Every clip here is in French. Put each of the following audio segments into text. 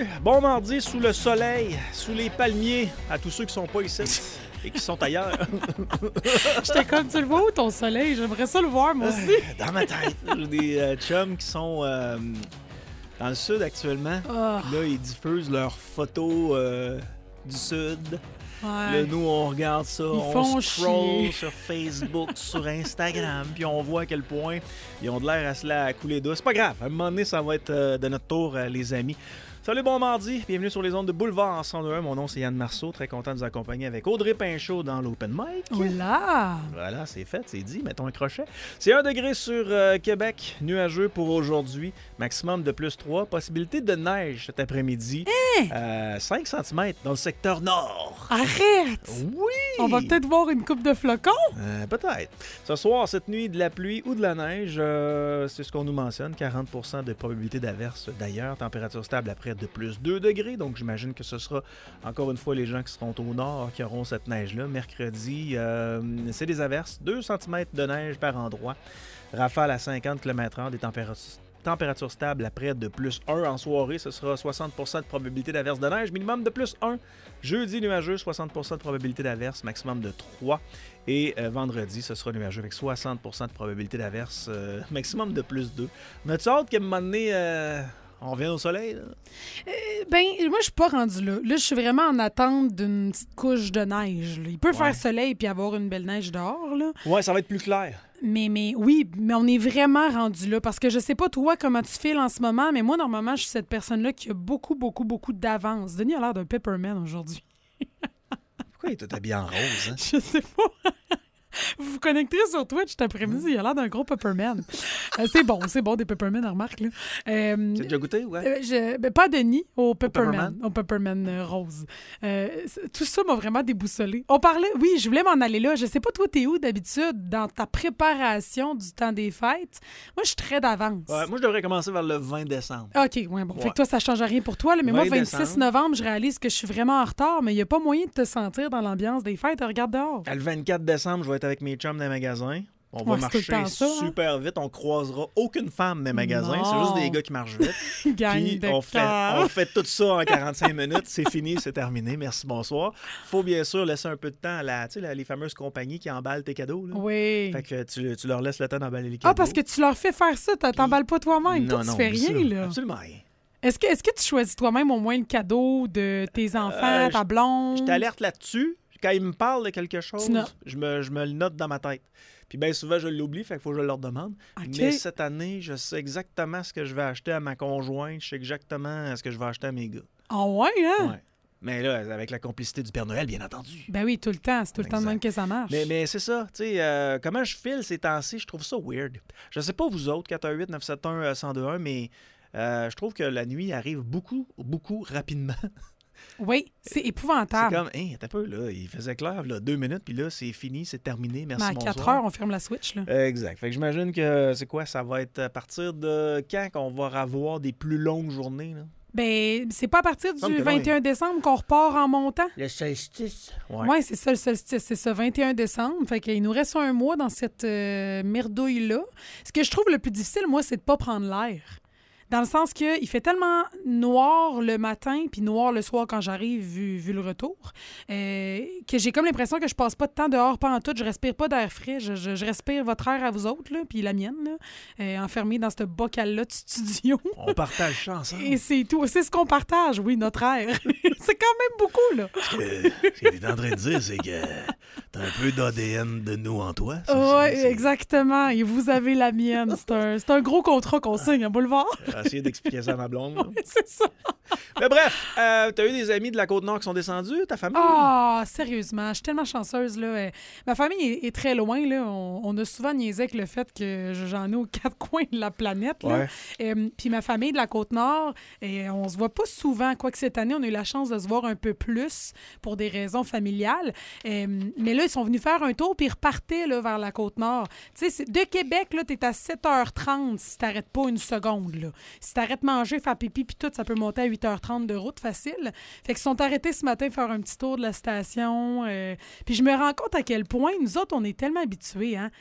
Bon mardi sous le soleil, sous les palmiers, à tous ceux qui sont pas ici et qui sont ailleurs. J'étais comme, tu le vois où ton soleil? J'aimerais ça le voir, moi aussi. Dans ma tête, j'ai des chums qui sont dans le sud actuellement. Oh. Puis là, ils diffusent leurs photos du sud. Ouais. Là, nous, on regarde ça, font on scroll chier. sur Facebook, sur Instagram, puis on voit à quel point ils ont de l'air à se la couler douce. C'est pas grave, à un moment donné, ça va être de notre tour, les amis. Salut, bon mardi, bienvenue sur les ondes de Boulevard 101. Mon nom, c'est Yann Marceau, très content de vous accompagner avec Audrey Pinchot dans l'Open Mic. Oula! Voilà, c'est fait, c'est dit, mettons un crochet. C'est 1 degré sur Québec, nuageux pour aujourd'hui, maximum de plus 3, possibilité de neige cet après-midi, 5 cm dans le secteur nord. Arrête! Oui! On va peut-être voir une coupe de flocons? Peut-être. Ce soir, cette nuit, de la pluie ou de la neige, c'est ce qu'on nous mentionne, 40% de probabilité d'averse d'ailleurs, température stable après de plus 2 degrés, donc j'imagine que ce sera encore une fois les gens qui seront au nord qui auront cette neige-là. Mercredi, c'est des averses, 2 cm de neige par endroit, rafale à 50 km/h, des températures stables après de plus 1 en soirée, ce sera 60% de probabilité d'averse de neige, minimum de plus 1. Jeudi, nuageux, 60% de probabilité d'averse, maximum de 3. Et vendredi, ce sera nuageux avec 60% de probabilité d'averse, maximum de plus 2. On a-tu hâte qu'à un moment donné, on revient au soleil? Là? Moi, je suis pas rendue là. Là, je suis vraiment en attente d'une petite couche de neige. Là. Il peut faire soleil puis avoir une belle neige dehors, là. Ouais, ça va être plus clair. Mais oui, mais on est vraiment rendu là. Parce que je sais pas, toi, comment tu files en ce moment, mais moi, normalement, je suis cette personne-là qui a beaucoup d'avance. Denis a l'air d'un Pepperman aujourd'hui. Pourquoi il est tout habillé en rose? Hein? Je sais pas. Vous vous connecterez sur Twitch cet après-midi. Il a l'air d'un gros Pepperman. C'est bon, des Pepperman, remarque. Là. C'est déjà goûté, ouais? Pas Denis, au Pepperman. Au Pepperman rose. Tout ça m'a vraiment déboussolé. On parlait, oui, je voulais m'en aller là. Je sais pas, toi, t'es où d'habitude dans ta préparation du temps des fêtes? Moi, je suis très d'avance. Ouais, moi, je devrais commencer vers le 20 décembre. OK, ouais, bon. Fait que toi, ça change rien pour toi. Là, mais moi, 26 novembre, je réalise que je suis vraiment en retard, mais il n'y a pas moyen de te sentir dans l'ambiance des fêtes. Regarde dehors. Le 24 décembre, je vais être avec mes chums dans les magasins. On va marcher super vite. On croisera aucune femme dans les magasins. Non. C'est juste des gars qui marchent vite. Gang Puis de on fait tout ça en 45 minutes. C'est fini, c'est terminé. Merci, bonsoir. Faut bien sûr laisser un peu de temps à les fameuses compagnies qui emballent tes cadeaux. Là. Oui. Fait que tu leur laisses le temps d'emballer les cadeaux. Ah, parce que tu leur fais faire ça. T'emballes pas toi-même. Toi, tu fais rien, là. Absolument rien. Est-ce que tu choisis toi-même au moins le cadeau de tes enfants, ta blonde? Je t'alerte là-dessus. Quand ils me parlent de quelque chose, je me le note dans ma tête. Puis bien souvent, je l'oublie, fait qu'il faut que je leur demande. Okay. Mais cette année, je sais exactement ce que je vais acheter à ma conjointe. Je sais exactement ce que je vais acheter à mes gars. Ah ouais, hein? Ouais. Mais là, avec la complicité du Père Noël, bien entendu. Ben oui, tout le temps. C'est tout le temps de même que ça marche. Mais c'est ça. Tu sais, comment je file ces temps-ci, je trouve ça weird. Je sais pas vous autres, 418-971-1021, mais je trouve que la nuit arrive beaucoup rapidement. Oui, c'est épouvantable. C'est comme, t'as peu, là, il faisait clair, là, 2 minutes, puis là, c'est fini, c'est terminé, merci, à bonsoir. 4 heures, on ferme la switch, là. Exact. Fait que j'imagine que, c'est quoi, ça va être à partir de quand qu'on va avoir des plus longues journées, là? Ben, c'est pas à partir du 21 décembre qu'on repart en montant? Le solstice. Oui, c'est ça, le solstice. C'est ça, 21 décembre. Fait qu'il nous reste un mois dans cette merdouille-là. Ce que je trouve le plus difficile, moi, c'est de pas prendre l'air. Dans le sens qu'il fait tellement noir le matin puis noir le soir quand j'arrive, vu le retour, que j'ai comme l'impression que je passe pas de temps dehors pantoute. Je respire pas d'air frais. Je respire votre air à vous autres, là, puis la mienne, là, enfermée dans ce bocal-là de studio. On partage ça ensemble. Et c'est tout. C'est ce qu'on partage, oui, notre air. C'est quand même beaucoup, là. Ce que tu es en train de dire, c'est que t'as un peu d'ADN de nous en toi. Oui, exactement. Et vous avez la mienne. C'est un gros contrat qu'on signe à Boulevard. J'ai essayé d'expliquer ça à ma blonde. Oui, c'est ça. Mais bref, t'as eu des amis de la Côte-Nord qui sont descendus, ta famille? Ah, sérieusement, je suis tellement chanceuse, là. Ma famille est très loin, là. On a souvent niaisé avec le fait que j'en ai aux 4 coins de la planète, là. Puis ma famille de la Côte-Nord, on se voit pas souvent. Quoique cette année, on a eu la chance de se voir un peu plus pour des raisons familiales. Mais là, là, ils sont venus faire un tour, puis ils repartaient là, vers la Côte-Nord. Tu sais, de Québec, là, t'es à 7h30 si t'arrêtes pas une seconde. Là. Si t'arrêtes manger, faire pipi, puis tout, ça peut monter à 8h30 de route facile. Fait qu'ils sont arrêtés ce matin faire un petit tour de la station. Puis je me rends compte à quel point, nous autres, on est tellement habitués hein,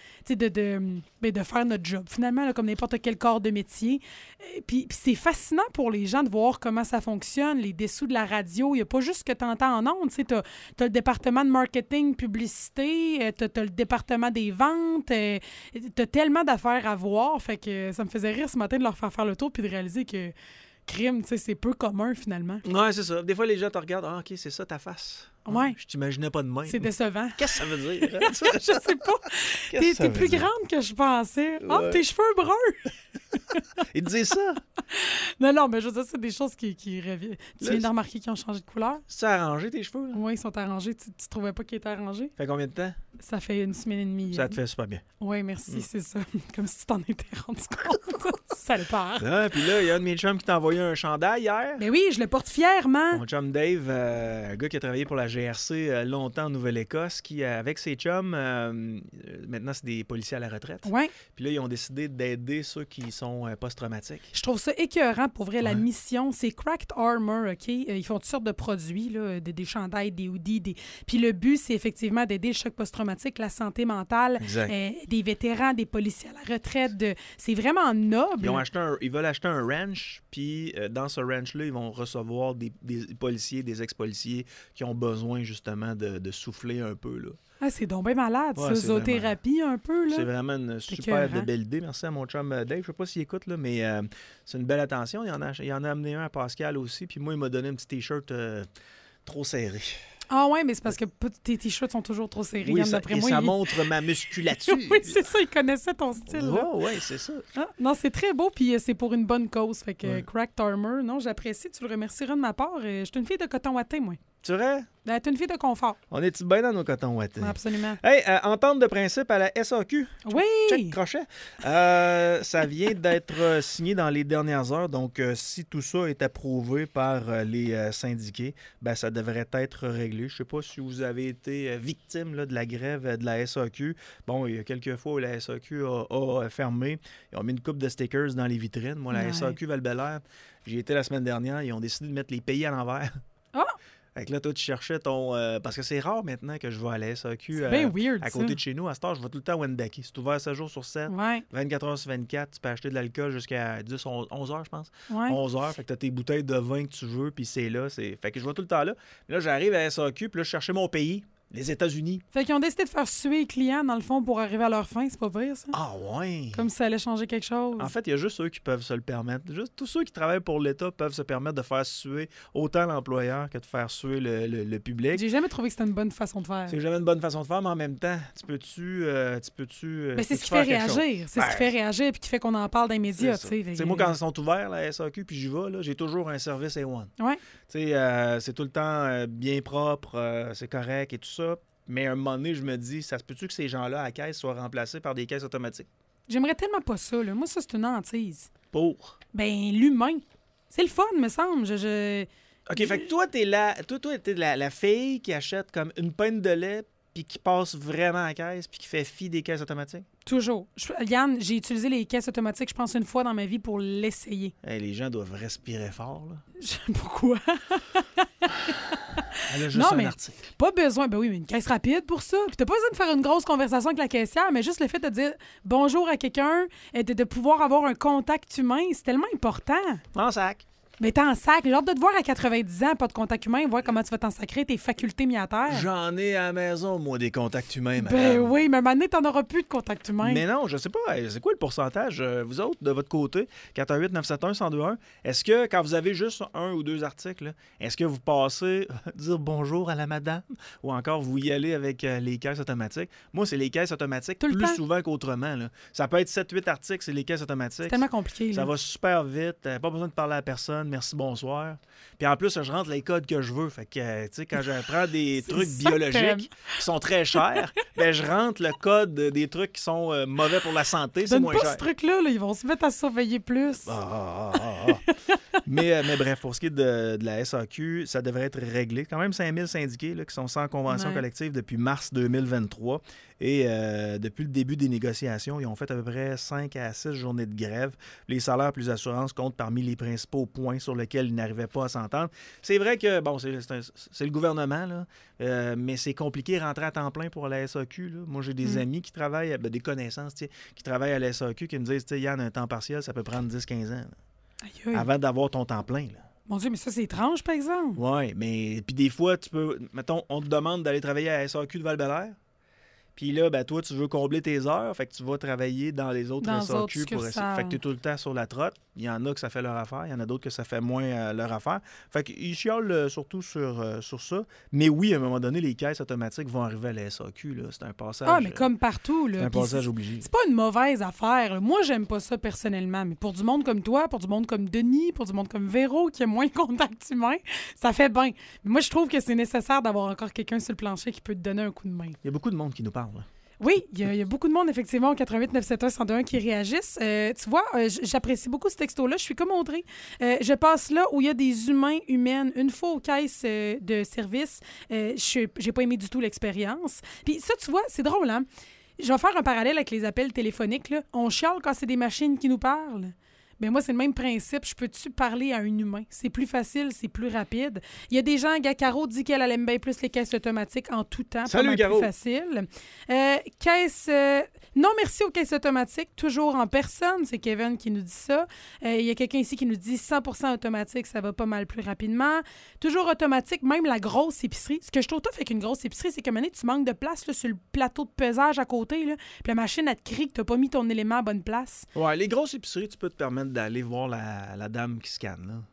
de faire notre job. Finalement, là, comme n'importe quel corps de métier. Puis c'est fascinant pour les gens de voir comment ça fonctionne, les dessous de la radio. Il n'y a pas juste ce que tu entends en ondes. Tu as le département de marketing, publicité, tu as le département des ventes. Tu as tellement d'affaires à voir. Fait que ça me faisait rire ce matin de leur faire le tour puis de réaliser que crime, tu sais, c'est peu commun finalement. Ouais, c'est ça. Des fois, les gens te regardent. Ah, OK, c'est ça ta face. Ouais. Je t'imaginais pas de même. C'est décevant. Qu'est-ce que ça veut dire? Hein? Je sais pas. T'es plus grande que je pensais. Ah, Ouais. tes cheveux bruns. Ils te disent ça. Non, mais je veux dire, c'est des choses qui reviennent. Tu Là, viens de remarquer qu'ils ont changé de couleur? C'est arrangé tes cheveux, là? Oui, ils sont arrangés. Tu trouvais pas qu'ils étaient arrangés? Fait combien de temps? Ça fait une semaine et demie. Ça te fait super bien. Oui, merci, c'est ça. Comme si tu t'en étais rendu compte. Ça le part. Ah, puis là, il y a un de mes chums qui t'a envoyé un chandail hier. Mais oui, je le porte fièrement. Mon chum Dave, un gars qui a travaillé pour la GRC longtemps en Nouvelle-Écosse, qui, avec ses chums, maintenant, c'est des policiers à la retraite. Oui. Puis là, ils ont décidé d'aider ceux qui sont post-traumatiques. Je trouve ça écœurant. Pour vrai, la Ouais. mission, c'est Cracked Armor, OK? Ils font toutes sortes de produits, là, des chandails, des hoodies. Puis le but, c'est effectivement d'aider le choc post-traumatique, la santé mentale, Exact. des vétérans, des policiers à la retraite. C'est vraiment noble. Ils veulent acheter un ranch, puis dans ce ranch-là, ils vont recevoir des policiers, des ex-policiers qui ont besoin justement de souffler un peu. Là. Ah, c'est donc bien malade, Ouais, ça. c'est Zoothérapie un peu, là. C'est vraiment une super écœurant. de belle idée. Merci à mon chum Dave. Je sais pas s'il écoute, là, mais c'est une belle attention. Il en a amené un à Pascal aussi. Puis moi, il m'a donné un petit T-shirt trop serré. Ah ouais, mais c'est parce que tes t-shirts sont toujours trop serrés. Oui, D'après et moi, ça montre ma musculature. oui, c'est ça. Ils connaissaient ton style. là. Oui, c'est ça. Ah, non, c'est très beau, puis c'est pour une bonne cause. Fait que Ouais. Cracked Armor, non, j'apprécie. Tu le remercieras de ma part. Je suis une fille de coton watté, moi. Tu vrai? Tu es une fille de confort. On est-tu bien dans nos cotons wattés? Absolument. Hey, entente de principe à la SAQ. Oui! Check crochet. Ça vient d'être signé dans les dernières heures. Donc, si tout ça est approuvé par les syndiqués, ben, ça devrait être réglé. Je ne sais pas si vous avez été victime là, de la grève de la SAQ. Bon, il y a quelques fois où la SAQ a fermé. Ils ont mis une coupe de stickers dans les vitrines. Moi, la Ouais. SAQ Val-Bélair, j'y étais la semaine dernière. Ils ont décidé de mettre les pays à l'envers. Ah! Fait que là, toi, tu cherchais ton... parce que c'est rare maintenant que je vais à la SAQ C'est bien weird, à ça. côté de chez nous. À cette heure, je vais tout le temps à Wendake. C'est ouvert 7 jours sur 7. Ouais, 24 heures sur 24, tu peux acheter de l'alcool jusqu'à 10, 11 heures, je pense. ouais. 11 heures, fait que tu as tes bouteilles de vin que tu veux, puis c'est là. Fait que je vais tout le temps là. Là, j'arrive à la SAQ, puis là, je cherchais mon pays, les États-Unis. Fait qu'ils ont décidé de faire suer les clients, dans le fond, pour arriver à leur fin. C'est pas pire, ça? Ah ouais! Comme si ça allait changer quelque chose. En fait, il y a juste ceux qui peuvent se le permettre. Juste tous ceux qui travaillent pour l'État peuvent se permettre de faire suer autant l'employeur que de faire suer le public. J'ai jamais trouvé que c'était une bonne façon de faire. C'est jamais une bonne façon de faire, mais en même temps, tu peux-tu Ben, c'est ce qui fait réagir. C'est ce qui fait réagir puis qui fait qu'on en parle dans les médias. Tu sais, Moi, quand ils sont ouverts, la SAQ, puis j'y vais, là, j'ai toujours un service A1. Ouais. C'est tout le temps bien propre, c'est correct et tout ça. Mais à un moment donné, je me dis, ça se peut-tu que ces gens-là à la caisse soient remplacés par des caisses automatiques? J'aimerais tellement pas ça. Là. Moi, ça, c'est une hantise. Pour. Ben, l'humain. C'est le fun, me semble. OK, fait que toi, t'es la fille qui achète comme une pinte de lait puis qui passe vraiment à la caisse puis qui fait fi des caisses automatiques? Toujours. Yann, j'ai utilisé les caisses automatiques, je pense, une fois dans ma vie pour l'essayer. Hey, les gens doivent respirer fort, là. Pourquoi? Elle a juste Non, un mais article. pas besoin. Ben oui, mais une caisse rapide pour ça. Puis t'as pas besoin de faire une grosse conversation avec la caissière, mais juste le fait de dire bonjour à quelqu'un et de pouvoir avoir un contact humain, c'est tellement important. En sac. Mais t'es en sac. J'ai hâte de te voir à 90 ans, pas de contact humain, voir comment tu vas t'en sacrer, tes facultés miataires. J'en ai à la maison, moi, des contacts humains, madame. Ben oui, mais à un moment donné, t'en auras plus de contact humain. Mais non, je sais pas. C'est quoi le pourcentage, vous autres, de votre côté, 418-971-1021? Est-ce que, quand vous avez juste un ou deux articles, là, est-ce que vous passez dire bonjour à la madame ou encore vous y allez avec les caisses automatiques? Moi, c'est les caisses automatiques Tout le plus temps. souvent qu'autrement. Là. Ça peut être 7-8 articles, c'est les caisses automatiques. C'est tellement compliqué. Ça Là. va super vite. Pas besoin de parler à personne. merci, bonsoir. Puis en plus, je rentre les codes que je veux. Fait que, tu sais, quand je prends des trucs ça que t'aimes. biologiques qui sont très chers, ben je rentre le code des trucs qui sont mauvais pour la santé, c'est Donne moins pas cher. ce truc-là, là, ils vont se mettre à surveiller plus. Mais bref, pour ce qui est de la SAQ, ça devrait être réglé. Quand même 5000 syndiqués là, qui sont sans convention collective depuis mars 2023. Et depuis le début des négociations, ils ont fait à peu près 5 à 6 journées de grève. Les salaires plus assurances comptent parmi les principaux points sur lesquels ils n'arrivaient pas à s'entendre. C'est vrai que, bon, c'est le gouvernement, là, mais c'est compliqué de rentrer à temps plein pour la SAQ. Là. Moi, j'ai des amis qui travaillent, des connaissances qui travaillent à la SAQ qui me disent, Yann, un temps partiel, ça peut prendre 10-15 ans. Aïe, aïe. Avant d'avoir ton temps plein, là. Mon Dieu, mais ça, c'est étrange, par exemple. Oui, mais puis des fois, tu peux. Mettons, on te demande d'aller travailler à la SAQ de Val-Bélair. Puis là, ben, toi, tu veux combler tes heures, fait que tu vas travailler dans les autres SAQ pour essayer. Fait que tu es tout le temps sur la trotte. Il y en a que ça fait leur affaire, il y en a d'autres que ça fait moins leur affaire. Fait qu'ils chiolent surtout sur ça. Mais oui, à un moment donné, les caisses automatiques vont arriver à la SAQ. Là. C'est un passage. Ah, mais comme partout. Là. C'est un passage obligé. C'est pas une mauvaise affaire. Là. Moi, j'aime pas ça personnellement. Mais pour du monde comme toi, pour du monde comme Denis, pour du monde comme Véro, qui a moins de contact humain, ça fait bien. Mais moi, je trouve que c'est nécessaire d'avoir encore quelqu'un sur le plancher qui peut te donner un coup de main. Il y a beaucoup de monde qui nous parle. Là. Oui, il y a beaucoup de monde, effectivement, au 88 971 101 qui réagissent. Tu vois, j'apprécie beaucoup ce texto-là. Je suis comme Audrey. Je passe là où il y a des humains, humaines. Une fois aux caisses de service, j'ai pas aimé du tout l'expérience. Puis ça, tu vois, c'est drôle, hein? Je vais faire un parallèle avec les appels téléphoniques. Là. On chiale quand c'est des machines qui nous parlent. Bien, moi, c'est le même principe. Je peux-tu parler à un humain? C'est plus facile, c'est plus rapide. Il y a des gens, Caro dit qu'elle aime bien plus les caisses automatiques en tout temps. Salut, Caro! Plus facile. Caisse... non, merci aux caisses automatiques, toujours en personne. C'est Kevin qui nous dit ça. Il y a quelqu'un ici qui nous dit 100% automatique, ça va pas mal plus rapidement. Toujours automatique, même la grosse épicerie. Ce que je trouve tough avec une grosse épicerie, c'est qu'à un moment donné, tu manques de place là, sur le plateau de pesage à côté. Là, puis la machine, elle te crie que t'as pas mis ton élément à bonne place. Ouais, les grosses épiceries, tu peux te permettre d'aller voir la dame qui scanne. Là.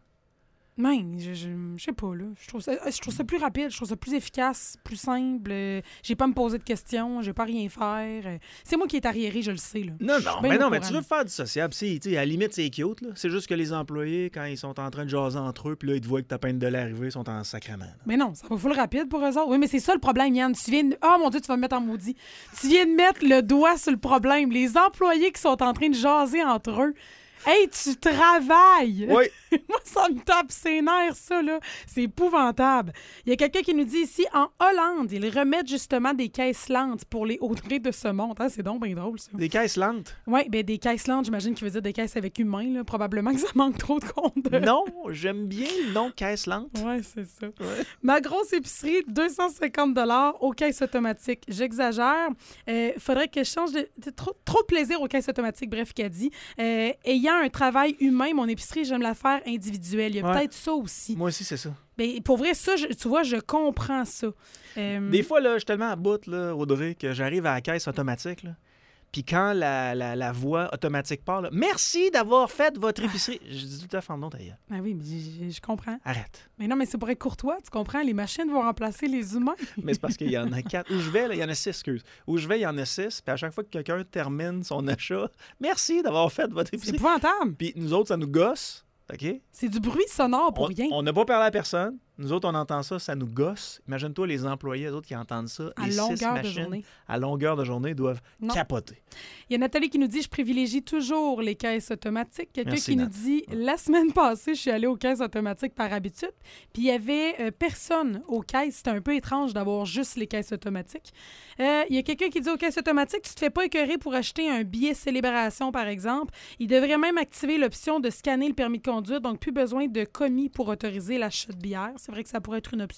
Même, je sais pas, là. Je trouve ça plus rapide, je trouve ça plus efficace, plus simple. J'ai pas à me poser de questions, j'ai pas à rien faire. C'est moi qui est arriéré, je le sais, là. Mais tu veux faire du sociable. À la limite, c'est cute, là. C'est juste que les employés, quand ils sont en train de jaser entre eux, puis là, ils te voient que ta peine de l'arrivée, ils sont en sacrement. Là. Mais non, ça va full rapide pour eux autres. Oui, mais c'est ça le problème, Yann. Oh mon Dieu, tu vas me mettre en maudit. Tu viens de mettre le doigt sur le problème. Les employés qui sont en train de jaser entre eux. Hey, tu travailles! Oui. Moi, ça me tape ses nerfs, ça, là. C'est épouvantable. Il y a quelqu'un qui nous dit ici, en Hollande, ils remettent justement des caisses lentes pour les Audrey de ce monde. Hein, c'est donc bien drôle, ça. Des caisses lentes? Oui, bien, des caisses lentes, j'imagine qu'il veut dire des caisses avec humains, là. Probablement que ça manque trop de compte. Non, j'aime bien le nom caisse lente. Oui, c'est ça. Ouais. Ma grosse épicerie, 250 $ aux caisses automatiques. J'exagère. Faudrait que je change de... Trop de plaisir aux caisses automatiques, bref, qu'a dit. Ayant un travail humain, mon épicerie, j'aime la faire individuelle. Il y a peut-être ça aussi. Moi aussi, c'est ça. Ben, pour vrai, ça, tu vois, je comprends ça. Des fois, là, je suis tellement à bout, là, Audrey, que j'arrive à la caisse automatique, là. Puis quand la voix automatique part, là, merci d'avoir fait votre épicerie. Je dis tout à fait non, d'ailleurs. Ah oui, mais je comprends. Arrête. Mais non, mais c'est pour être courtois, tu comprends? Les machines vont remplacer les humains. Mais c'est parce qu'il y en a 4. Où je vais, là, il y en a 6, excuse. Où je vais, il y en a 6. Puis à chaque fois que quelqu'un termine son achat, merci d'avoir fait votre C'est épicerie. épouvantable. Puis nous autres, ça nous gosse. OK? C'est du bruit sonore pour rien. On n'a pas parlé à personne. Nous autres, on entend ça, ça nous gosse. Imagine-toi les employés, les autres qui entendent ça. À les longueur 6 de machines, journée. à longueur de journée, doivent capoter. Il y a Nathalie qui nous dit « Je privilégie toujours les caisses automatiques ». Quelqu'un Merci, qui nous Nat. dit « La semaine passée, je suis allée aux caisses automatiques par habitude, puis il y avait personne aux caisses. C'était un peu étrange d'avoir juste les caisses automatiques. Il y a quelqu'un qui dit « Aux caisses automatiques, tu te fais pas écœurer pour acheter un billet célébration, par exemple. Il devrait même activer l'option de scanner le permis de conduire, donc plus besoin de commis pour autoriser l'achat de bière. » C'est vrai que ça pourrait être une option.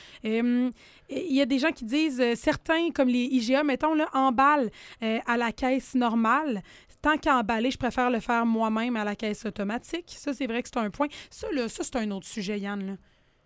Il y a des gens qui disent, certains, comme les IGA, mettons, là, emballent à la caisse normale. Tant qu'à emballer, je préfère le faire moi-même à la caisse automatique. Ça, c'est vrai que c'est un point. Ça, c'est un autre sujet, Yann, là.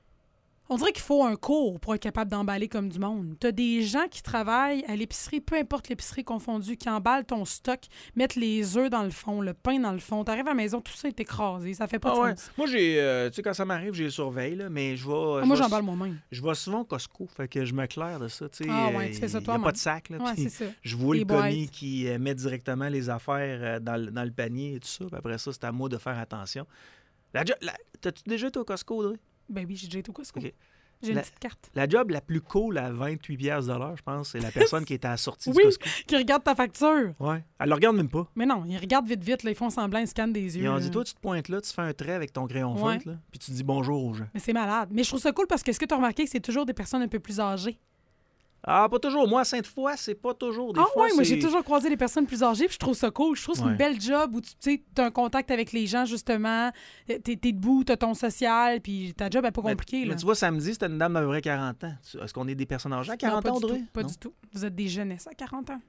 On dirait qu'il faut un cours pour être capable d'emballer comme du monde. Tu as des gens qui travaillent à l'épicerie, peu importe l'épicerie confondue, qui emballent ton stock, mettent les œufs dans le fond, le pain dans le fond. Tu arrives à la maison, tout ça est écrasé. Ça fait pas de sens. Moi, tu sais, quand ça m'arrive, j'ai le surveille, là, mais je vais... Moi, j'emballe moi-même. Je vais souvent au Costco, fait que je me claire de ça. Tu fais ça toi. Il n'y a toi-même. pas de sac, là. Ouais, c'est ça. Je vois Les le commis boîtes. qui met directement les affaires dans le panier et tout ça. Puis après ça, c'est à moi de faire attention. T'as-tu déjà été au Costco, Audrey? Ben oui, j'ai déjà été au Costco. OK. J'ai une petite carte. La job la plus cool à 28 piastres de l'heure, je pense, c'est la personne qui est à la sortie du Oui, Costco. qui regarde ta facture. Ouais. Elle le regarde même pas. Mais non, ils regardent vite, là, ils font semblant, ils scannent des yeux. Ils ont là. dit, toi, tu te pointes là, tu fais un trait avec ton crayon Ouais. feutre, là, puis tu dis bonjour aux gens. Mais c'est malade. Mais je trouve ça cool parce que ce que tu as remarqué, c'est toujours des personnes un peu plus âgées. Ah, pas toujours. Moi, à Sainte-Foy, c'est pas toujours. Des Ah fois, ouais, moi c'est- j'ai toujours croisé des personnes plus âgées, puis je trouve ça cool. Je trouve que c'est Ouais. une belle job où tu as un contact avec les gens, justement. T'es debout, t'as ton social, puis ta job n'est pas compliquée. Mais là. tu vois, samedi, c'était une dame d'à peu près 40 ans. Est-ce qu'on est des personnes âgées à 40 Non, ans, pas du Audrey? tout, pas Non? du tout. Vous êtes des jeunesses à 40 ans.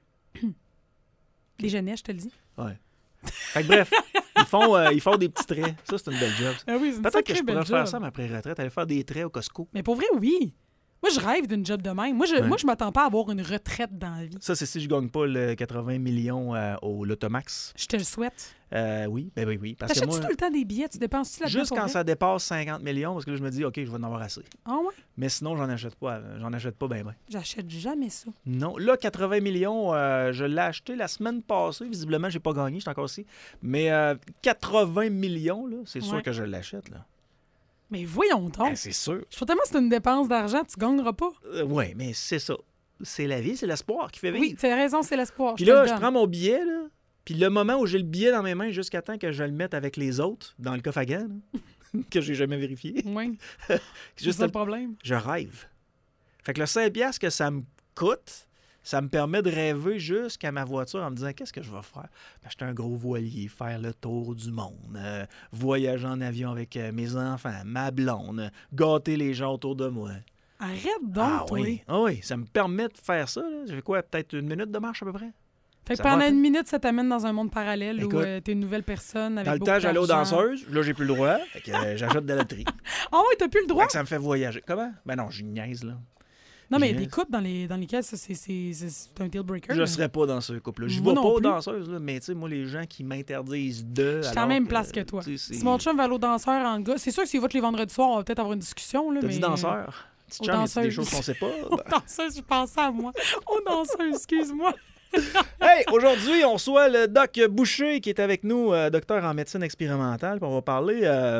Des jeunesses, je te le dis. Ouais. Fait que bref, ils font des petits traits. Ça, c'est une belle job. Ah oui, c'est une Peut-être que sacrée je pourrais belle faire job. ça, mais après retraite, aller faire des traits au Costco. Mais pour vrai, oui. Moi, je rêve d'une job de même. Moi, je m'attends pas à avoir une retraite dans la vie. Ça, c'est si je gagne pas le 80 millions au Lotomax. Je te le souhaite. Oui, ben oui. Parce que T'achètes-tu moi, tout le temps des billets? Tu dépenses-tu là-dedans? juste pour quand vrai? ça dépasse 50 millions, parce que là, je me dis, OK, je vais en avoir assez. Ah ouais? Mais sinon, j'en achète pas ben. J'achète jamais ça. Non. Là, 80 millions, je l'ai acheté la semaine passée. Visiblement, j'ai pas gagné, je suis encore ici. Mais 80 millions, là, c'est sûr Ouais. que je l'achète, là. Mais voyons donc. Ben, c'est sûr. Je trouve tellement que c'est une dépense d'argent, tu gagneras pas. Oui, mais c'est ça. C'est la vie, c'est l'espoir qui fait vivre. Oui, tu as raison, c'est l'espoir. Puis te là, le je donne. prends mon billet, là. Puis le moment où j'ai le billet dans mes mains, jusqu'à temps que je le mette avec les autres, dans le coffre à gants, là, que j'ai jamais vérifié. Oui, c'est Juste ça le problème. je rêve. Fait que le 5$ piastres que ça me coûte, ça me permet de rêver jusqu'à ma voiture en me disant qu'est-ce que je vais faire? Acheter un gros voilier, faire le tour du monde, voyager en avion avec mes enfants, ma blonde, gâter les gens autour de moi. Arrête donc, toi. Oui, ça me permet de faire ça. Là. J'ai fait quoi? Peut-être 1 minute de marche à peu près? Fait que Ça pendant va, une minute, ça t'amène dans un monde parallèle où Écoute, t'es une nouvelle personne avec Dans le beaucoup temps, j'allais aux d'argent. danseuses. Là, j'ai plus le droit. Fait que j'achète de la loterie. Ah ouais, t'as plus le droit? Fait que ça me fait voyager. Comment? Ben non, je niaise, là. Non, mais Yes. des couples dans lesquels ça, c'est un deal breaker. Je là. serais pas dans ce couple-là. Je Moi vais pas non aux plus. danseuses, là, mais tu sais, moi, les gens qui m'interdisent de. Je suis à la alors même place que toi. tu sais, Si mon chum va aller au danseur en gars, c'est sûr que s'il va tous les vendredis soirs, on va peut-être avoir une discussion. Là, T'as mais... dit danseur? Petit aux chum, y a-tu des danseuses. choses qu'on sait pas? Aux Ben. danseuses, je pensais à moi. Aux danseuses, excuse-moi. Hey, aujourd'hui, on reçoit le Doc Boucher qui est avec nous, docteur en médecine expérimentale. Puis on va parler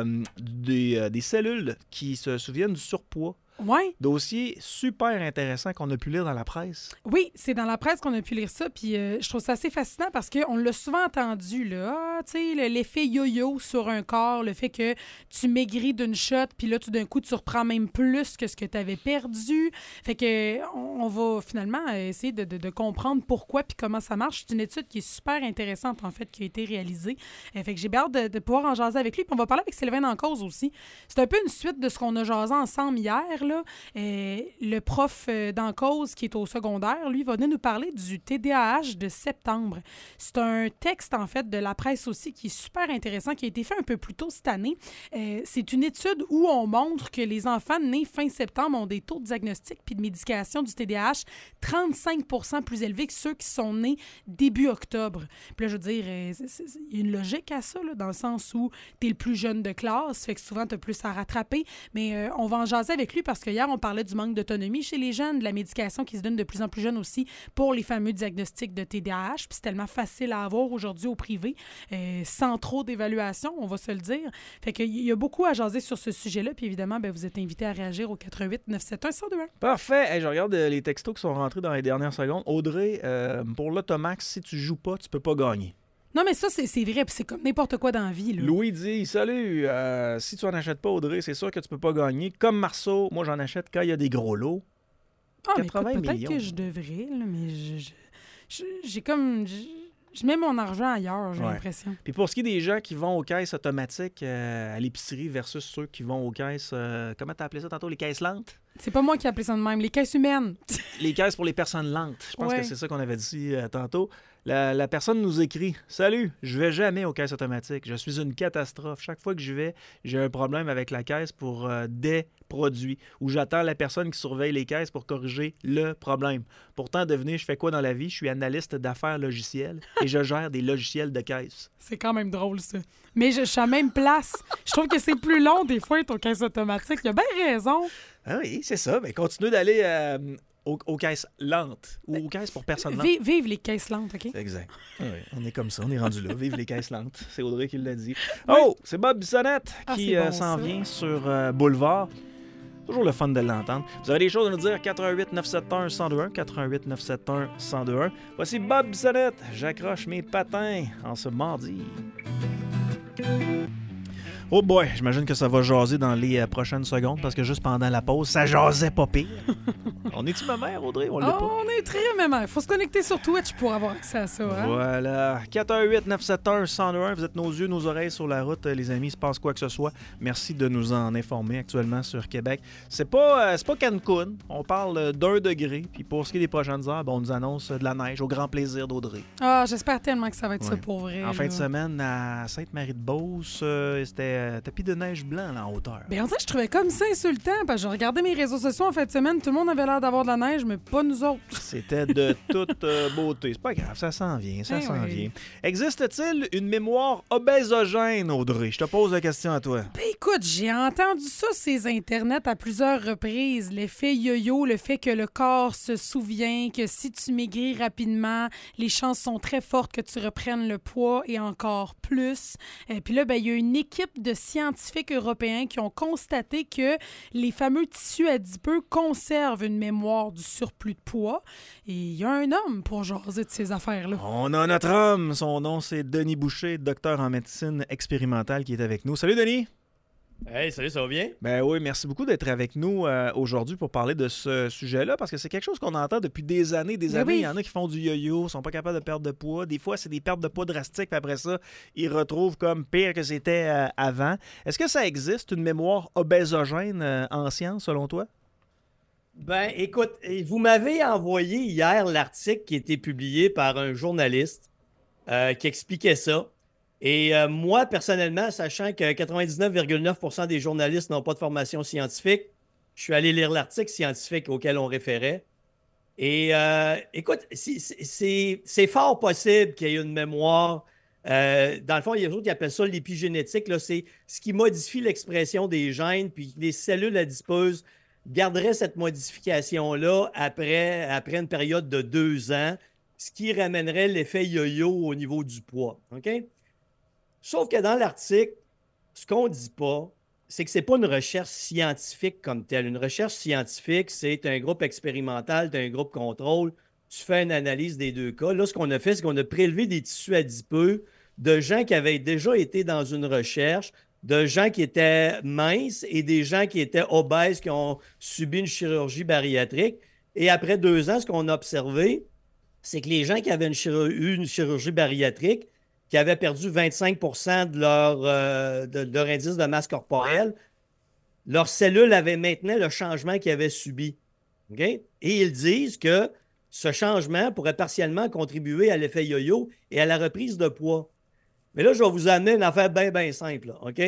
des cellules qui se souviennent du surpoids. Ouais. Dossier super intéressant qu'on a pu lire dans la presse. Oui, c'est dans la presse qu'on a pu lire ça, puis je trouve ça assez fascinant parce qu'on l'a souvent entendu, là. Ah, tu sais, l'effet yo-yo sur un corps, le fait que tu maigris d'une shot, puis là, tout d'un coup, tu reprends même plus que ce que tu avais perdu. Fait que on va finalement essayer de comprendre pourquoi puis comment ça marche. C'est une étude qui est super intéressante, en fait, qui a été réalisée. Fait que j'ai bien hâte de pouvoir en jaser avec lui, puis on va parler avec Sylvain Dancause aussi. C'est un peu une suite de ce qu'on a jasé ensemble hier, là. Le prof Dancause, qui est au secondaire, lui, va venir nous parler du TDAH de septembre. C'est un texte, en fait, de la presse aussi qui est super intéressant, qui a été fait un peu plus tôt cette année. C'est une étude où on montre que les enfants nés fin septembre ont des taux de diagnostic puis de médication du TDAH 35% plus élevés que ceux qui sont nés début octobre. Puis là, je veux dire, il y a une logique à ça, là, dans le sens où tu es le plus jeune de classe, fait que souvent, tu as plus à rattraper. Mais on va en jaser avec lui parce que hier, on parlait du manque d'autonomie chez les jeunes, de la médication qui se donne de plus en plus jeune aussi pour les fameux diagnostics de TDAH. Puis c'est tellement facile à avoir aujourd'hui au privé, sans trop d'évaluation, on va se le dire. Fait qu'il y a beaucoup à jaser sur ce sujet-là. Puis évidemment, ben, vous êtes invités à réagir au 88 971 1021. Parfait. Hey, je regarde les textos qui sont rentrés dans les dernières secondes. Audrey, pour l'Automax, si tu joues pas, tu peux pas gagner. Non, mais ça, c'est vrai. Puis c'est comme n'importe quoi dans la vie, là. Louis dit, salut, si tu en achètes pas, Audrey, c'est sûr que tu peux pas gagner. Comme Marceau, moi, j'en achète quand il y a des gros lots. Ah, mais écoute, 80 peut-être millions. que je devrais, là, mais j'ai comme... Je mets mon argent ailleurs, j'ai Ouais. l'impression. Puis pour ce qui est des gens qui vont aux caisses automatiques à l'épicerie versus ceux qui vont aux caisses, comment t'as appelé ça tantôt, les caisses lentes? C'est pas moi qui ai appelé ça de même. Les caisses humaines. Les caisses pour les personnes lentes. Je pense Ouais. que c'est ça qu'on avait dit tantôt. La personne nous écrit « Salut, je vais jamais aux caisses automatiques. Je suis une catastrophe. Chaque fois que j'y vais, j'ai un problème avec la caisse pour des produits ou j'attends la personne qui surveille les caisses pour corriger le problème. Pourtant, devinez, je fais quoi dans la vie? Je suis analyste d'affaires logicielles et je gère des logiciels de caisse. C'est quand même drôle, ça. Mais je suis à la même place. Je trouve que c'est plus long, des fois, être aux caisses automatiques. Il a bien raison. Ah oui, c'est ça. Ben, continuez d'aller aux caisses lentes ou aux caisses pour personnes lentes. Vive les caisses lentes, OK? C'est exact. Oui, on est comme ça, on est rendu là. Vive les caisses lentes. C'est Audrey qui l'a dit. Oh, c'est Bob Bissonnette qui c'est bon, s'en ça. vient sur Boulevard. Toujours le fun de l'entendre. Vous avez des choses à nous dire, 88-971-1021, 88-971-1021. Voici Bob Bissonnette. J'accroche mes patins en ce mardi. Oh boy, j'imagine que ça va jaser dans les prochaines secondes parce que juste pendant la pause, ça jasait pas pire. On est-tu ma mère, Audrey? On l'est pas? On est très même. Faut se connecter sur Twitch pour avoir accès à ça. Hein? Voilà. 418-971-1021. Vous êtes nos yeux, nos oreilles sur la route, les amis. Il se passe quoi que ce soit. Merci de nous en informer actuellement sur Québec. C'est pas Cancun. On parle d'1 degré. Puis pour ce qui est des prochaines heures, on nous annonce de la neige au grand plaisir d'Audrey. Ah, j'espère tellement que ça va être ça pour vrai. En fin de semaine, à Sainte-Marie-de-Beauce, c'était tapis de neige blanc là, en hauteur. Bien, en fait, je trouvais comme ça insultant parce que je regardais mes réseaux sociaux en fin de semaine. Tout le monde avait l'air d'avoir de la neige, mais pas nous autres. C'était de toute beauté. C'est pas grave, ça s'en vient, vient. Existe-t-il une mémoire obésogène, Audrey? Je te pose la question à toi. Ben écoute, j'ai entendu ça sur les internets à plusieurs reprises. L'effet yo-yo, le fait que le corps se souvient que si tu maigris rapidement, les chances sont très fortes que tu reprennes le poids et encore plus. Puis là, ben il y a une équipe de scientifiques européens qui ont constaté que les fameux tissus adipeux conservent une mémoire du surplus de poids. Et il y a un homme pour jaser de ces affaires-là. On a notre homme. Son nom, c'est Denis Boucher, docteur en médecine expérimentale, qui est avec nous. Salut, Denis. Hey, salut, ça va bien? Ben oui, merci beaucoup d'être avec nous aujourd'hui pour parler de ce sujet-là, parce que c'est quelque chose qu'on entend depuis des années. Oui. Il y en a qui font du yo-yo, sont pas capables de perdre de poids. Des fois, c'est des pertes de poids drastiques, puis après ça, ils retrouvent comme pire que c'était avant. Est-ce que ça existe, une mémoire obésogène en science, selon toi? Ben, écoute, vous m'avez envoyé hier l'article qui a été publié par un journaliste qui expliquait ça. Et moi, personnellement, sachant que 99,9% des journalistes n'ont pas de formation scientifique, je suis allé lire l'article scientifique auquel on référait. Et écoute, c'est fort possible qu'il y ait une mémoire. Dans le fond, il y a des autres qui appellent ça l'épigénétique. Là, c'est ce qui modifie l'expression des gènes, puis les cellules adipeuses garderaient cette modification-là après une période de 2 ans, ce qui ramènerait l'effet yo-yo au niveau du poids. OK? Sauf que dans l'article, ce qu'on ne dit pas, c'est que ce n'est pas une recherche scientifique comme telle. Une recherche scientifique, c'est un groupe expérimental, tu as un groupe contrôle, tu fais une analyse des deux cas. Là, ce qu'on a fait, c'est qu'on a prélevé des tissus adipeux de gens qui avaient déjà été dans une recherche, de gens qui étaient minces et des gens qui étaient obèses, qui ont subi une chirurgie bariatrique. Et après 2 ans, ce qu'on a observé, c'est que les gens qui avaient eu une chirurgie bariatrique, qui avaient perdu 25% de leur indice de masse corporelle, leurs cellules avaient maintenant le changement qu'ils avaient subi. Okay? Et ils disent que ce changement pourrait partiellement contribuer à l'effet yo-yo et à la reprise de poids. Mais là, je vais vous amener une affaire bien simple. Là, OK?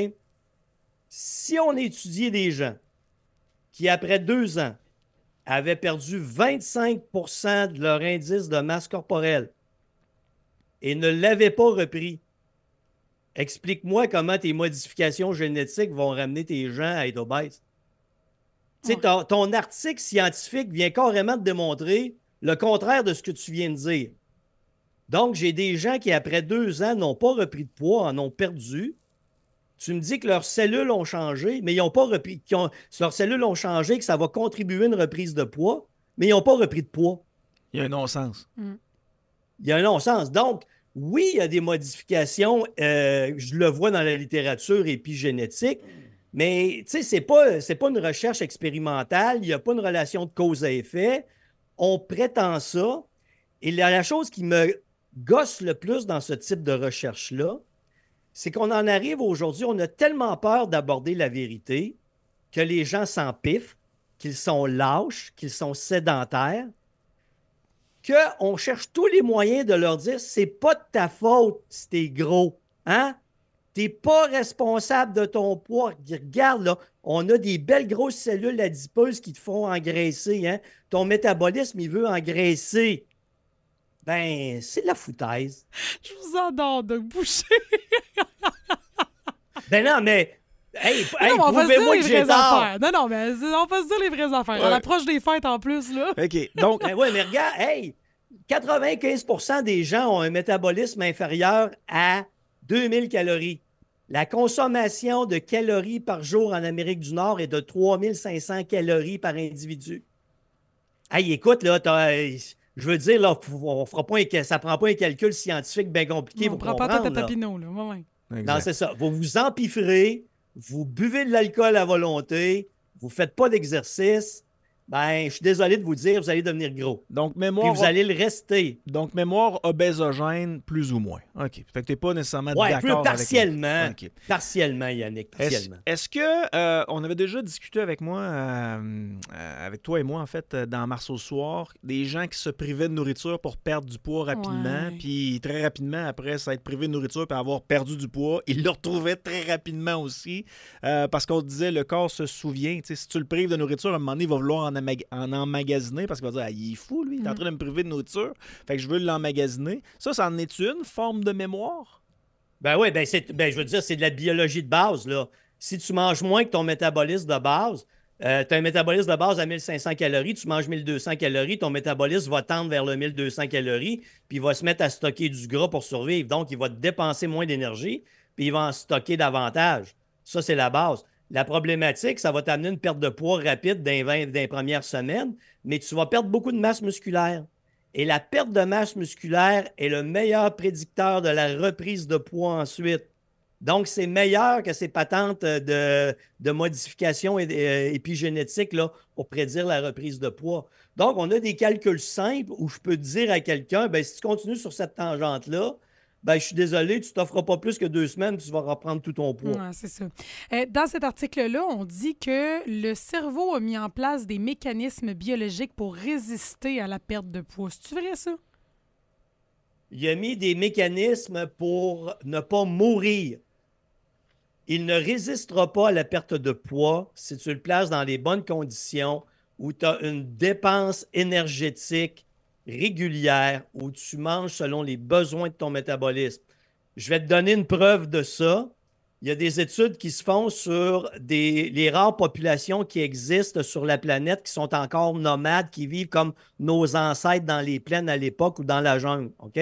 Si on étudiait des gens qui, après 2 ans, avaient perdu 25% de leur indice de masse corporelle et ne l'avaient pas repris, explique-moi comment tes modifications génétiques vont ramener tes gens à être obèses. Tu sais, ton article scientifique vient carrément te démontrer le contraire de ce que tu viens de dire. Donc, j'ai des gens qui, après 2 ans, n'ont pas repris de poids, en ont perdu. Tu me dis que leurs cellules ont changé, mais ils n'ont pas repris. Leurs cellules ont changé, que ça va contribuer à une reprise de poids, mais ils n'ont pas repris de poids. Il y a un non-sens. Il y a un non-sens. Donc, oui, il y a des modifications, je le vois dans la littérature épigénétique, mais tu sais, c'est pas une recherche expérimentale, il n'y a pas une relation de cause à effet. On prétend ça. Et la chose qui me gosse le plus dans ce type de recherche-là, c'est qu'on en arrive aujourd'hui, on a tellement peur d'aborder la vérité que les gens s'empiffent, qu'ils sont lâches, qu'ils sont sédentaires, qu'on cherche tous les moyens de leur dire « c'est pas de ta faute si t'es gros, hein? T'es pas responsable de ton poids. Regarde, là, on a des belles grosses cellules adipeuses qui te font engraisser, hein? Ton métabolisme, il veut engraisser. » Ben, c'est de la foutaise. Je vous adore, Doug Boucher. Ben non, mais Non, on va se dire prouvez-moi les que j'ai vraies tort. affaires. Non, mais on va se dire les vraies affaires. À l'approche des fêtes en plus, là. OK. Donc, Ben oui, mais regarde, 95% des gens ont un métabolisme inférieur à 2000 calories. La consommation de calories par jour en Amérique du Nord est de 3500 calories par individu. Écoute, là, je veux dire, là, ça ne prend pas un calcul scientifique bien compliqué On pour prend pas tout à comprendre. Là. Papineau, là. Ouais. Non, exact. c'est ça. Vous vous empiffrez, vous buvez de l'alcool à volonté, vous ne faites pas d'exercice. Ben, je suis désolé de vous dire, vous allez devenir gros. Donc, Puis mémoire, vous allez le rester. donc, mémoire obésogène, plus ou moins. OK. Fait que tu n'es pas nécessairement Ouais, d'accord partiellement. avec... OK. Partiellement, Yannick, partiellement. Est-ce que on avait déjà discuté avec moi, avec toi et moi, en fait, dans Mars au soir, des gens qui se privaient de nourriture pour perdre du poids rapidement, Ouais. puis très rapidement, après s'être privé de nourriture et avoir perdu du poids, ils le retrouvaient très rapidement aussi, parce qu'on disait, le corps se souvient. Si tu le prives de nourriture, à un moment donné, il va vouloir en emmagasiner, parce qu'il va dire, ah, il est fou, lui, il est en train de me priver de nourriture, fait que je veux l'emmagasiner. Ça en est une forme de mémoire? Ben oui, je veux dire, c'est de la biologie de base, là. Si tu manges moins que ton métabolisme de base, tu as un métabolisme de base à 1500 calories, tu manges 1200 calories, ton métabolisme va tendre vers le 1200 calories, puis il va se mettre à stocker du gras pour survivre. Donc, il va dépenser moins d'énergie, puis il va en stocker davantage. Ça, c'est la base. La problématique, ça va t'amener une perte de poids rapide dans les premières semaines, mais tu vas perdre beaucoup de masse musculaire. Et la perte de masse musculaire est le meilleur prédicteur de la reprise de poids ensuite. Donc, c'est meilleur que ces patentes de modification épigénétique là, pour prédire la reprise de poids. Donc, on a des calculs simples où je peux dire à quelqu'un, si tu continues sur cette tangente-là, je suis désolé, tu ne t'offres pas plus que 2 semaines, tu vas reprendre tout ton poids. Ouais, c'est ça. Dans cet article-là, on dit que le cerveau a mis en place des mécanismes biologiques pour résister à la perte de poids. C'est-tu vrai, ça? Il a mis des mécanismes pour ne pas mourir. Il ne résistera pas à la perte de poids si tu le places dans les bonnes conditions où tu as une dépense énergétique régulière, où tu manges selon les besoins de ton métabolisme. Je vais te donner une preuve de ça. Il y a des études qui se font sur les rares populations qui existent sur la planète, qui sont encore nomades, qui vivent comme nos ancêtres dans les plaines à l'époque ou dans la jungle. OK?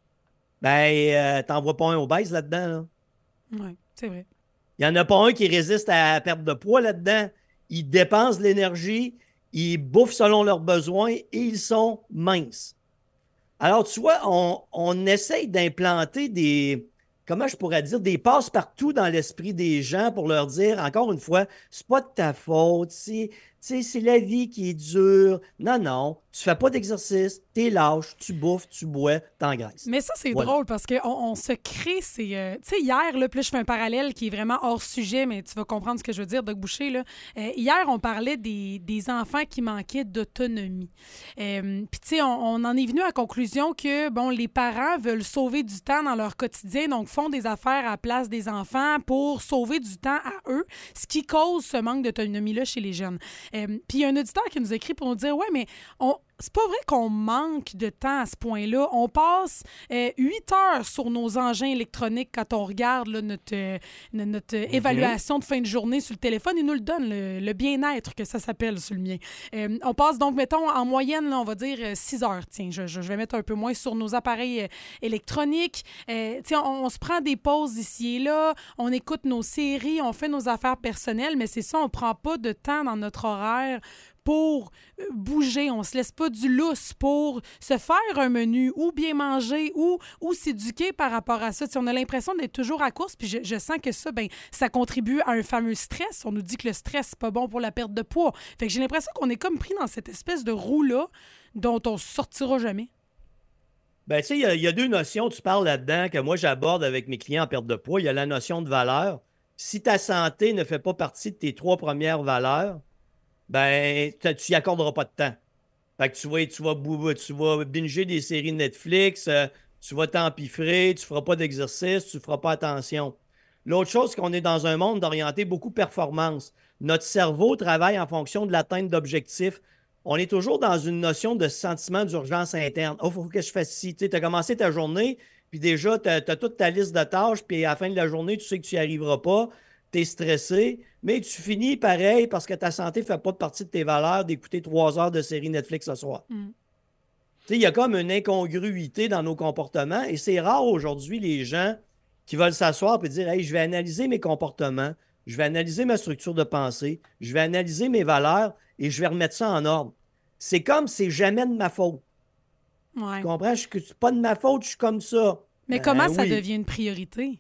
T'en vois pas un obèse là-dedans, là? Oui, c'est vrai. Il n'y en a pas un qui résiste à la perte de poids là-dedans. Ils dépensent de l'énergie, ils bouffent selon leurs besoins et ils sont minces. Alors, tu vois, on essaye d'implanter comment je pourrais dire, des passe-partout dans l'esprit des gens pour leur dire, encore une fois, c'est pas de ta faute, c'est la vie qui est dure. Non, non, tu fais pas d'exercice, t'es lâche, tu bouffes, tu bois, t'engraisses. Mais ça, c'est Voilà. drôle parce qu'on se crée ces... tu sais, hier, là, puis là, je fais un parallèle qui est vraiment hors sujet, mais tu vas comprendre ce que je veux dire, Doc Boucher. Là. Hier, on parlait des enfants qui manquaient d'autonomie. Puis, tu sais, on en est venu à la conclusion que, bon, les parents veulent sauver du temps dans leur quotidien, donc font des affaires à la place des enfants pour sauver du temps à eux, ce qui cause ce manque d'autonomie-là chez les jeunes. Puis, il y a un auditeur qui nous écrit pour nous dire, ouais, mais c'est pas vrai qu'on manque de temps à ce point-là. On passe 8 heures sur nos engins électroniques quand on regarde là, notre évaluation de fin de journée sur le téléphone. Il nous le donne, le bien-être que ça s'appelle sur le mien. On passe donc, mettons, en moyenne, là, on va dire 6 heures. Tiens, je vais mettre un peu moins sur nos appareils électroniques. On se prend des pauses ici et là, on écoute nos séries, on fait nos affaires personnelles, mais c'est ça, on prend pas de temps dans notre horaire pour bouger, on se laisse pas du lousse pour se faire un menu ou bien manger ou s'éduquer par rapport à ça. T'sais, on a l'impression d'être toujours à course, puis je sens que ça, ça contribue à un fameux stress. On nous dit que le stress, c'est pas bon pour la perte de poids. Fait que j'ai l'impression qu'on est comme pris dans cette espèce de roue-là dont on sortira jamais. Tu sais, il y a deux notions, tu parles là-dedans, que moi j'aborde avec mes clients en perte de poids. Il y a la notion de valeur. Si ta santé ne fait pas partie de tes 3 premières valeurs, tu n'y accorderas pas de temps. Fait que tu vas binger des séries Netflix, tu vas t'empiffrer, tu ne feras pas d'exercice, tu ne feras pas attention. L'autre chose, c'est qu'on est dans un monde orienté beaucoup performance. Notre cerveau travaille en fonction de l'atteinte d'objectifs. On est toujours dans une notion de sentiment d'urgence interne. Oh, il faut que je fasse ci. Tu as commencé ta journée, puis déjà, tu as toute ta liste de tâches, puis à la fin de la journée, tu sais que tu n'y arriveras pas. tu es stressé, mais tu finis pareil parce que ta santé ne fait pas partie de tes valeurs d'écouter 3 heures de série Netflix ce soir. Mm. Il y a comme une incongruité dans nos comportements et c'est rare aujourd'hui les gens qui veulent s'asseoir et dire « Hey, je vais analyser mes comportements, je vais analyser ma structure de pensée, je vais analyser mes valeurs et je vais remettre ça en ordre. » C'est comme c'est jamais de ma faute. Ouais. Tu comprends? C'est pas de ma faute, je suis comme ça. Mais comment ça oui. devient une priorité?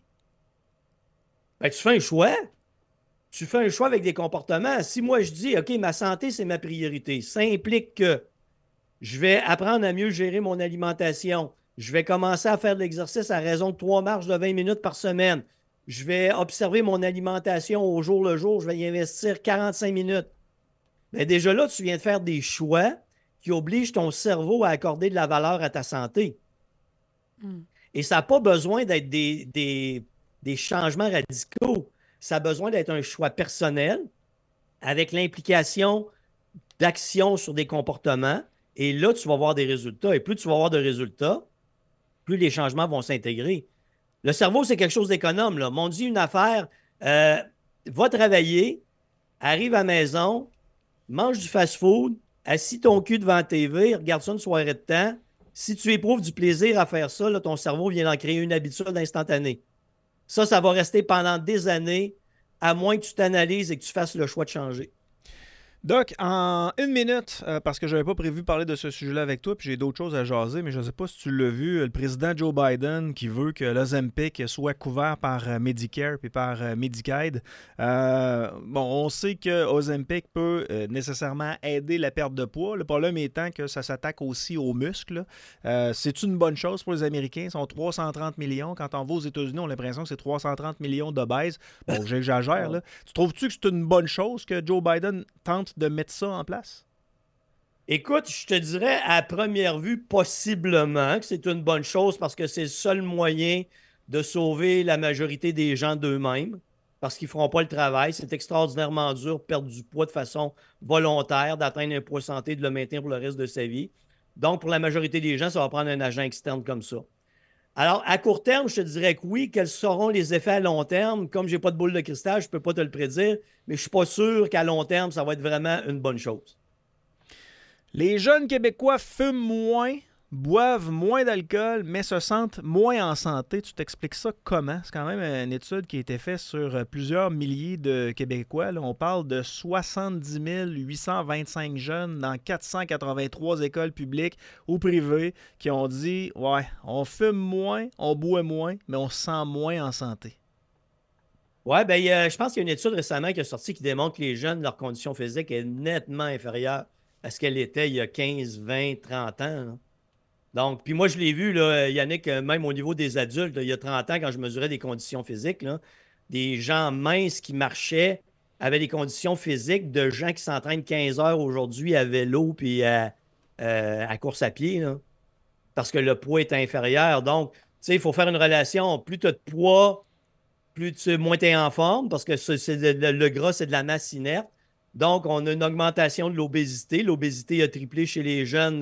Ben, tu fais un choix. Tu fais un choix avec des comportements. Si moi je dis, OK, ma santé, c'est ma priorité, ça implique que je vais apprendre à mieux gérer mon alimentation. Je vais commencer à faire de l'exercice à raison de 3 marches de 20 minutes par semaine. Je vais observer mon alimentation au jour le jour. Je vais y investir 45 minutes. Bien, déjà là, tu viens de faire des choix qui obligent ton cerveau à accorder de la valeur à ta santé. Mm. Et ça n'a pas besoin d'être des changements radicaux. Ça a besoin d'être un choix personnel avec l'implication d'action sur des comportements. Et là, tu vas voir des résultats. Et plus tu vas avoir de résultats, plus les changements vont s'intégrer. Le cerveau, c'est quelque chose d'économe. Là. On dit une affaire, va travailler, arrive à la maison, mange du fast-food, assis ton cul devant la TV, regarde ça une soirée de temps. Si tu éprouves du plaisir à faire ça, là, ton cerveau vient d'en créer une habitude instantanée. Ça va rester pendant des années, à moins que tu t'analyses et que tu fasses le choix de changer. Doc, en 1 minute, parce que je n'avais pas prévu parler de ce sujet-là avec toi, puis j'ai d'autres choses à jaser, mais je ne sais pas si tu l'as vu, le président Joe Biden qui veut que l'Ozempic soit couvert par Medicare puis par Medicaid. On sait que Ozempic peut nécessairement aider la perte de poids. Le problème étant que ça s'attaque aussi aux muscles. C'est une bonne chose pour les Américains. Ils sont 330 millions. Quand on va aux États-Unis, on a l'impression que c'est 330 millions d'obèses. Bon, j'exagère, là. Tu trouves-tu que c'est une bonne chose que Joe Biden tente de mettre ça en place? Écoute, je te dirais à première vue, possiblement que c'est une bonne chose parce que c'est le seul moyen de sauver la majorité des gens d'eux-mêmes parce qu'ils ne feront pas le travail. C'est extraordinairement dur de perdre du poids de façon volontaire, d'atteindre un poids santé, de le maintenir pour le reste de sa vie. Donc, pour la majorité des gens, ça va prendre un agent externe comme ça. Alors, à court terme, je te dirais que oui. Quels seront les effets à long terme? Comme je n'ai pas de boule de cristal, je ne peux pas te le prédire, mais je ne suis pas sûr qu'à long terme, ça va être vraiment une bonne chose. Les jeunes Québécois fument moins, boivent moins d'alcool, mais se sentent moins en santé. Tu t'expliques ça comment? C'est quand même une étude qui a été faite sur plusieurs milliers de Québécois. Là, on parle de 70 825 jeunes dans 483 écoles publiques ou privées qui ont dit « Ouais, on fume moins, on boit moins, mais on se sent moins en santé. » Oui, je pense qu'il y a une étude récemment qui est sortie qui démontre que les jeunes, leur condition physique est nettement inférieure à ce qu'elle était il y a 15, 20, 30 ans. Là. Donc, puis moi, je l'ai vu, là, Yannick, même au niveau des adultes, là, il y a 30 ans, quand je mesurais des conditions physiques, là, des gens minces qui marchaient avaient des conditions physiques de gens qui s'entraînent 15 heures aujourd'hui à vélo puis à course à pied, là, parce que le poids est inférieur. Donc, tu sais, il faut faire une relation. Plus tu as de poids, moins tu es en forme, parce que le gras, c'est de la masse inerte. Donc, on a une augmentation de l'obésité. L'obésité a triplé chez les jeunes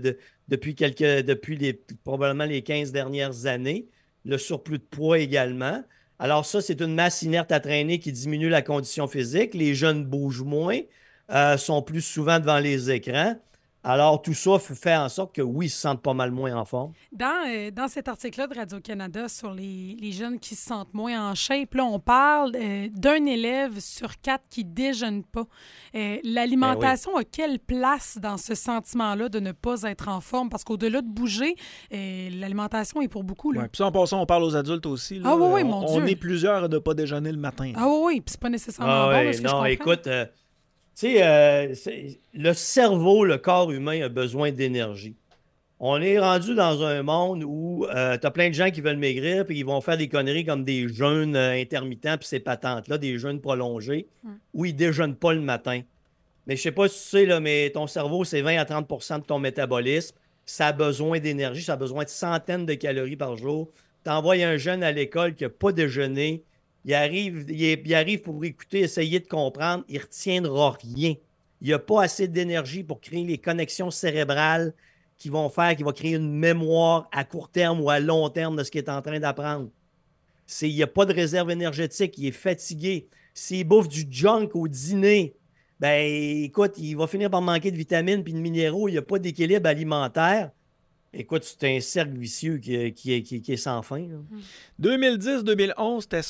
depuis probablement les 15 dernières années. Le surplus de poids également. Alors ça, c'est une masse inerte à traîner qui diminue la condition physique. Les jeunes bougent moins, sont plus souvent devant les écrans. Alors, tout ça fait en sorte que, oui, ils se sentent pas mal moins en forme. Dans cet article-là de Radio-Canada sur les jeunes qui se sentent moins en shape, là, on parle d'un élève sur 4 qui ne déjeune pas. L'alimentation a quelle place dans ce sentiment-là de ne pas être en forme? Parce qu'au-delà de bouger, l'alimentation est pour beaucoup. Là. Ouais, puis ça, en passant, on parle aux adultes aussi. Là. Ah oui, mon Dieu. On est plusieurs à ne pas déjeuner le matin. Ah oui, puis c'est pas nécessairement bon, est-ce que je comprends? Écoute... Tu sais, le cerveau, le corps humain a besoin d'énergie. On est rendu dans un monde où tu as plein de gens qui veulent maigrir puis ils vont faire des conneries comme des jeûnes intermittents puis ces patentes-là, des jeûnes prolongés, où ils ne déjeunent pas le matin. Mais je ne sais pas si tu sais, là, mais ton cerveau, c'est 20 à 30 de ton métabolisme. Ça a besoin d'énergie, ça a besoin de centaines de calories par jour. Tu envoies un jeune à l'école qui n'a pas déjeuné. Il arrive pour écouter, essayer de comprendre. Il ne retiendra rien. Il n'y a pas assez d'énergie pour créer les connexions cérébrales qui vont créer une mémoire à court terme ou à long terme de ce qu'il est en train d'apprendre. Il n'y a pas de réserve énergétique. Il est fatigué. s'il bouffe du junk au dîner, ben écoute, il va finir par manquer de vitamines puis de minéraux. Il n'y a pas d'équilibre alimentaire. Écoute, c'est un cercle vicieux qui est sans fin. Là. 2010-2011, c'était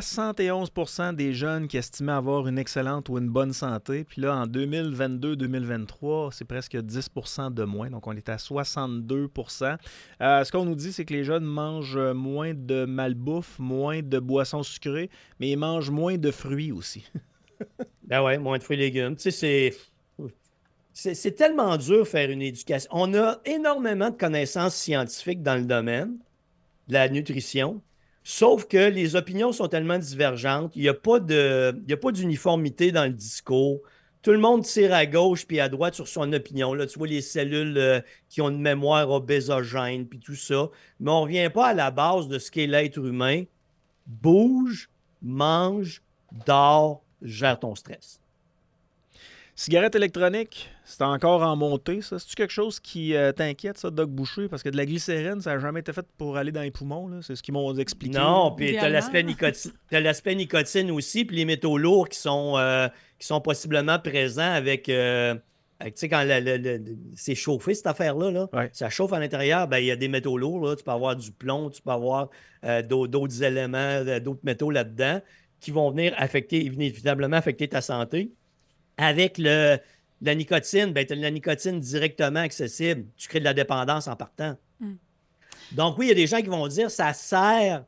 71% des jeunes qui estimaient avoir une excellente ou une bonne santé. Puis là, en 2022-2023, c'est presque 10% de moins. Donc, on est à 62%. Ce qu'on nous dit, c'est que les jeunes mangent moins de malbouffe, moins de boissons sucrées, mais ils mangent moins de fruits aussi. Ben ouais, moins de fruits et légumes. Tu sais, c'est tellement dur de faire une éducation. On a énormément de connaissances scientifiques dans le domaine de la nutrition, sauf que les opinions sont tellement divergentes. Il n'y a pas d'uniformité dans le discours. Tout le monde tire à gauche puis à droite sur son opinion. Là, tu vois les cellules qui ont une mémoire obésogène puis tout ça. Mais on ne revient pas à la base de ce qu'est l'être humain. Bouge, mange, dors, gère ton stress. Cigarette électronique, c'est encore en montée, ça. C'est-tu quelque chose qui t'inquiète, ça, Doc Boucher? Parce que de la glycérine, ça n'a jamais été fait pour aller dans les poumons, là. C'est ce qu'ils m'ont expliqué. Non, puis tu as l'aspect nicotine aussi, puis les métaux lourds qui sont possiblement présents avec tu sais, quand c'est chauffé, cette affaire-là, là, Ouais. ça chauffe à l'intérieur, ben il y a des métaux lourds, là. Tu peux avoir du plomb, tu peux avoir d'autres éléments, d'autres métaux là-dedans qui vont venir inévitablement affecter ta santé. Avec la nicotine, ben, tu as de la nicotine directement accessible. Tu crées de la dépendance en partant. Donc, oui, il y a des gens qui vont dire ça sert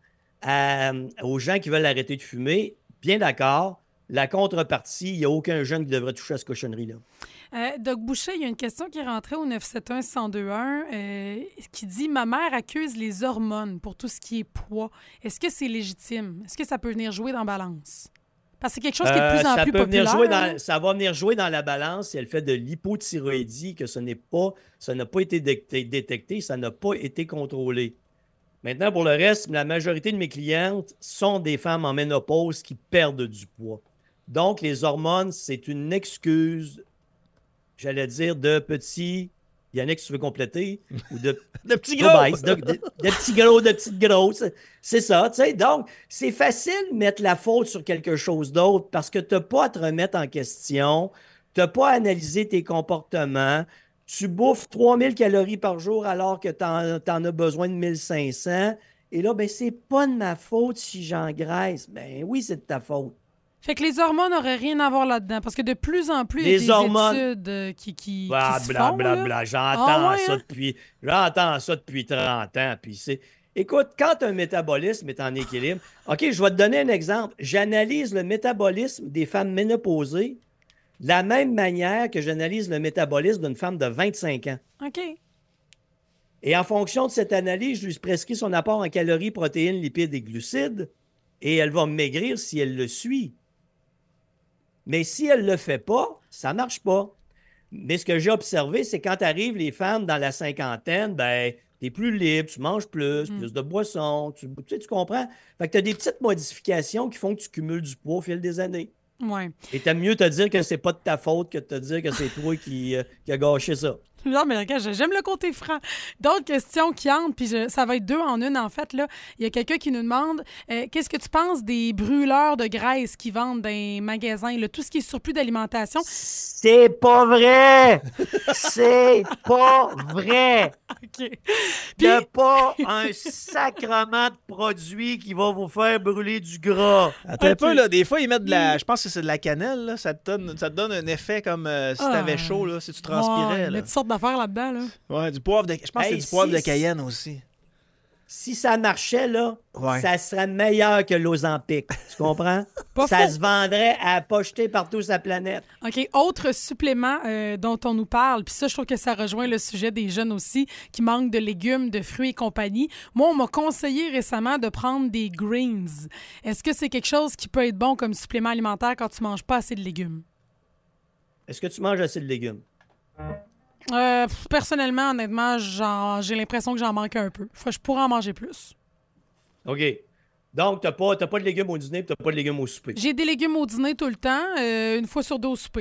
aux gens qui veulent arrêter de fumer. Bien d'accord. La contrepartie, il n'y a aucun jeune qui devrait toucher à cette cochonnerie-là. Doc Boucher, il y a une question qui est rentrée au 971-1021 qui dit « Ma mère accuse les hormones pour tout ce qui est poids. Est-ce que c'est légitime? Est-ce que ça peut venir jouer dans la balance? » Parce que c'est quelque chose qui est de plus en plus populaire. Ça va venir jouer dans la balance si elle fait de l'hypothyroïdie, que ça n'a pas été détecté, ça n'a pas été contrôlé. Maintenant, pour le reste, la majorité de mes clientes sont des femmes en ménopause qui perdent du poids. Donc, les hormones, c'est une excuse, j'allais dire, de petits... Yannick, tu veux compléter? Ou de petits gros! De petits gros, de petites grosses. C'est ça, tu sais. Donc, c'est facile de mettre la faute sur quelque chose d'autre parce que tu n'as pas à te remettre en question. Tu n'as pas à analyser tes comportements. Tu bouffes 3000 calories par jour alors que tu en as besoin de 1500. Et là, ben c'est pas de ma faute si j'engraisse. Ben oui, c'est de ta faute. Fait que les hormones n'auraient rien à voir là-dedans. Parce que de plus en plus, il y a des études qui se font. Blablabla. J'entends ça depuis 30 ans. Puis écoute, quand un métabolisme est en équilibre... OK, je vais te donner un exemple. J'analyse le métabolisme des femmes ménopausées de la même manière que j'analyse le métabolisme d'une femme de 25 ans. OK. Et en fonction de cette analyse, je lui prescris son apport en calories, protéines, lipides et glucides. Et elle va maigrir si elle le suit. Mais si elle ne le fait pas, ça ne marche pas. Mais ce que j'ai observé, c'est quand arrivent les femmes dans la cinquantaine, ben, tu es plus libre, tu manges plus de boissons, tu comprends? Fait que tu as des petites modifications qui font que tu cumules du poids au fil des années. Ouais. Et t'aimes mieux te dire que c'est pas de ta faute que de te dire que c'est toi qui a gâché ça. Non, mais regarde, j'aime le côté franc. D'autres questions qui entrent, puis ça va être deux en une, en fait. Là. Il y a quelqu'un qui nous demande qu'est-ce que tu penses des brûleurs de graisse qui vendent dans les magasins, là, tout ce qui est surplus d'alimentation? C'est pas vrai! C'est pas vrai! OK. Il n'y a pas un sacrement de produit qui va vous faire brûler du gras. Attends un peu, là. Des fois, ils mettent de la... Je pense que c'est de la cannelle, là. Ça te donne un effet comme si t'avais chaud, là, si tu transpirais. Il y a toutes sortes d'affaires là-dedans, là. Ouais, du poivre de... Je pense que c'est du poivre de Cayenne aussi. Si ça marchait, là, ça serait meilleur que l'Ozempic. Tu comprends? Ça se vendrait à pas jeter partout sur la planète. OK. Autre supplément dont on nous parle, puis ça, je trouve que ça rejoint le sujet des jeunes aussi, qui manquent de légumes, de fruits et compagnie. Moi, on m'a conseillé récemment de prendre des greens. Est-ce que c'est quelque chose qui peut être bon comme supplément alimentaire quand tu manges pas assez de légumes? Est-ce que tu manges assez de légumes? Personnellement, honnêtement, j'ai l'impression que j'en manque un peu. Je pourrais en manger plus. OK. Donc, t'as pas de légumes au dîner et t'as pas de légumes au souper. J'ai des légumes au dîner tout le temps, une fois sur deux au souper.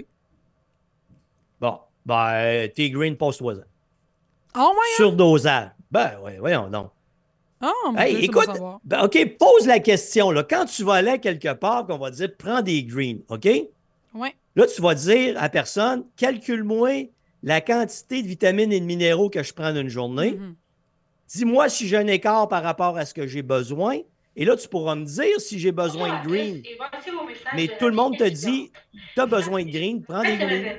Bon, ben, tes greens, passe-toi-en. Oh, ouais, Surdosage. Ben, oui, voyons donc. Ah, mon Hey, Dieu, c'est bon à écoute, savoir. ben, OK, pose la question. Là. Quand tu vas aller à quelque part, qu'on va dire prends des greens, OK? Ouais. Là, tu vas dire à personne, calcule-moi la quantité de vitamines et de minéraux que je prends dans une journée. Mhm. Dis-moi si j'ai un écart par rapport à ce que j'ai besoin. Et là, tu pourras me dire si j'ai besoin de green. Mais tout le monde te dit, tu as besoin de green, prends des greens.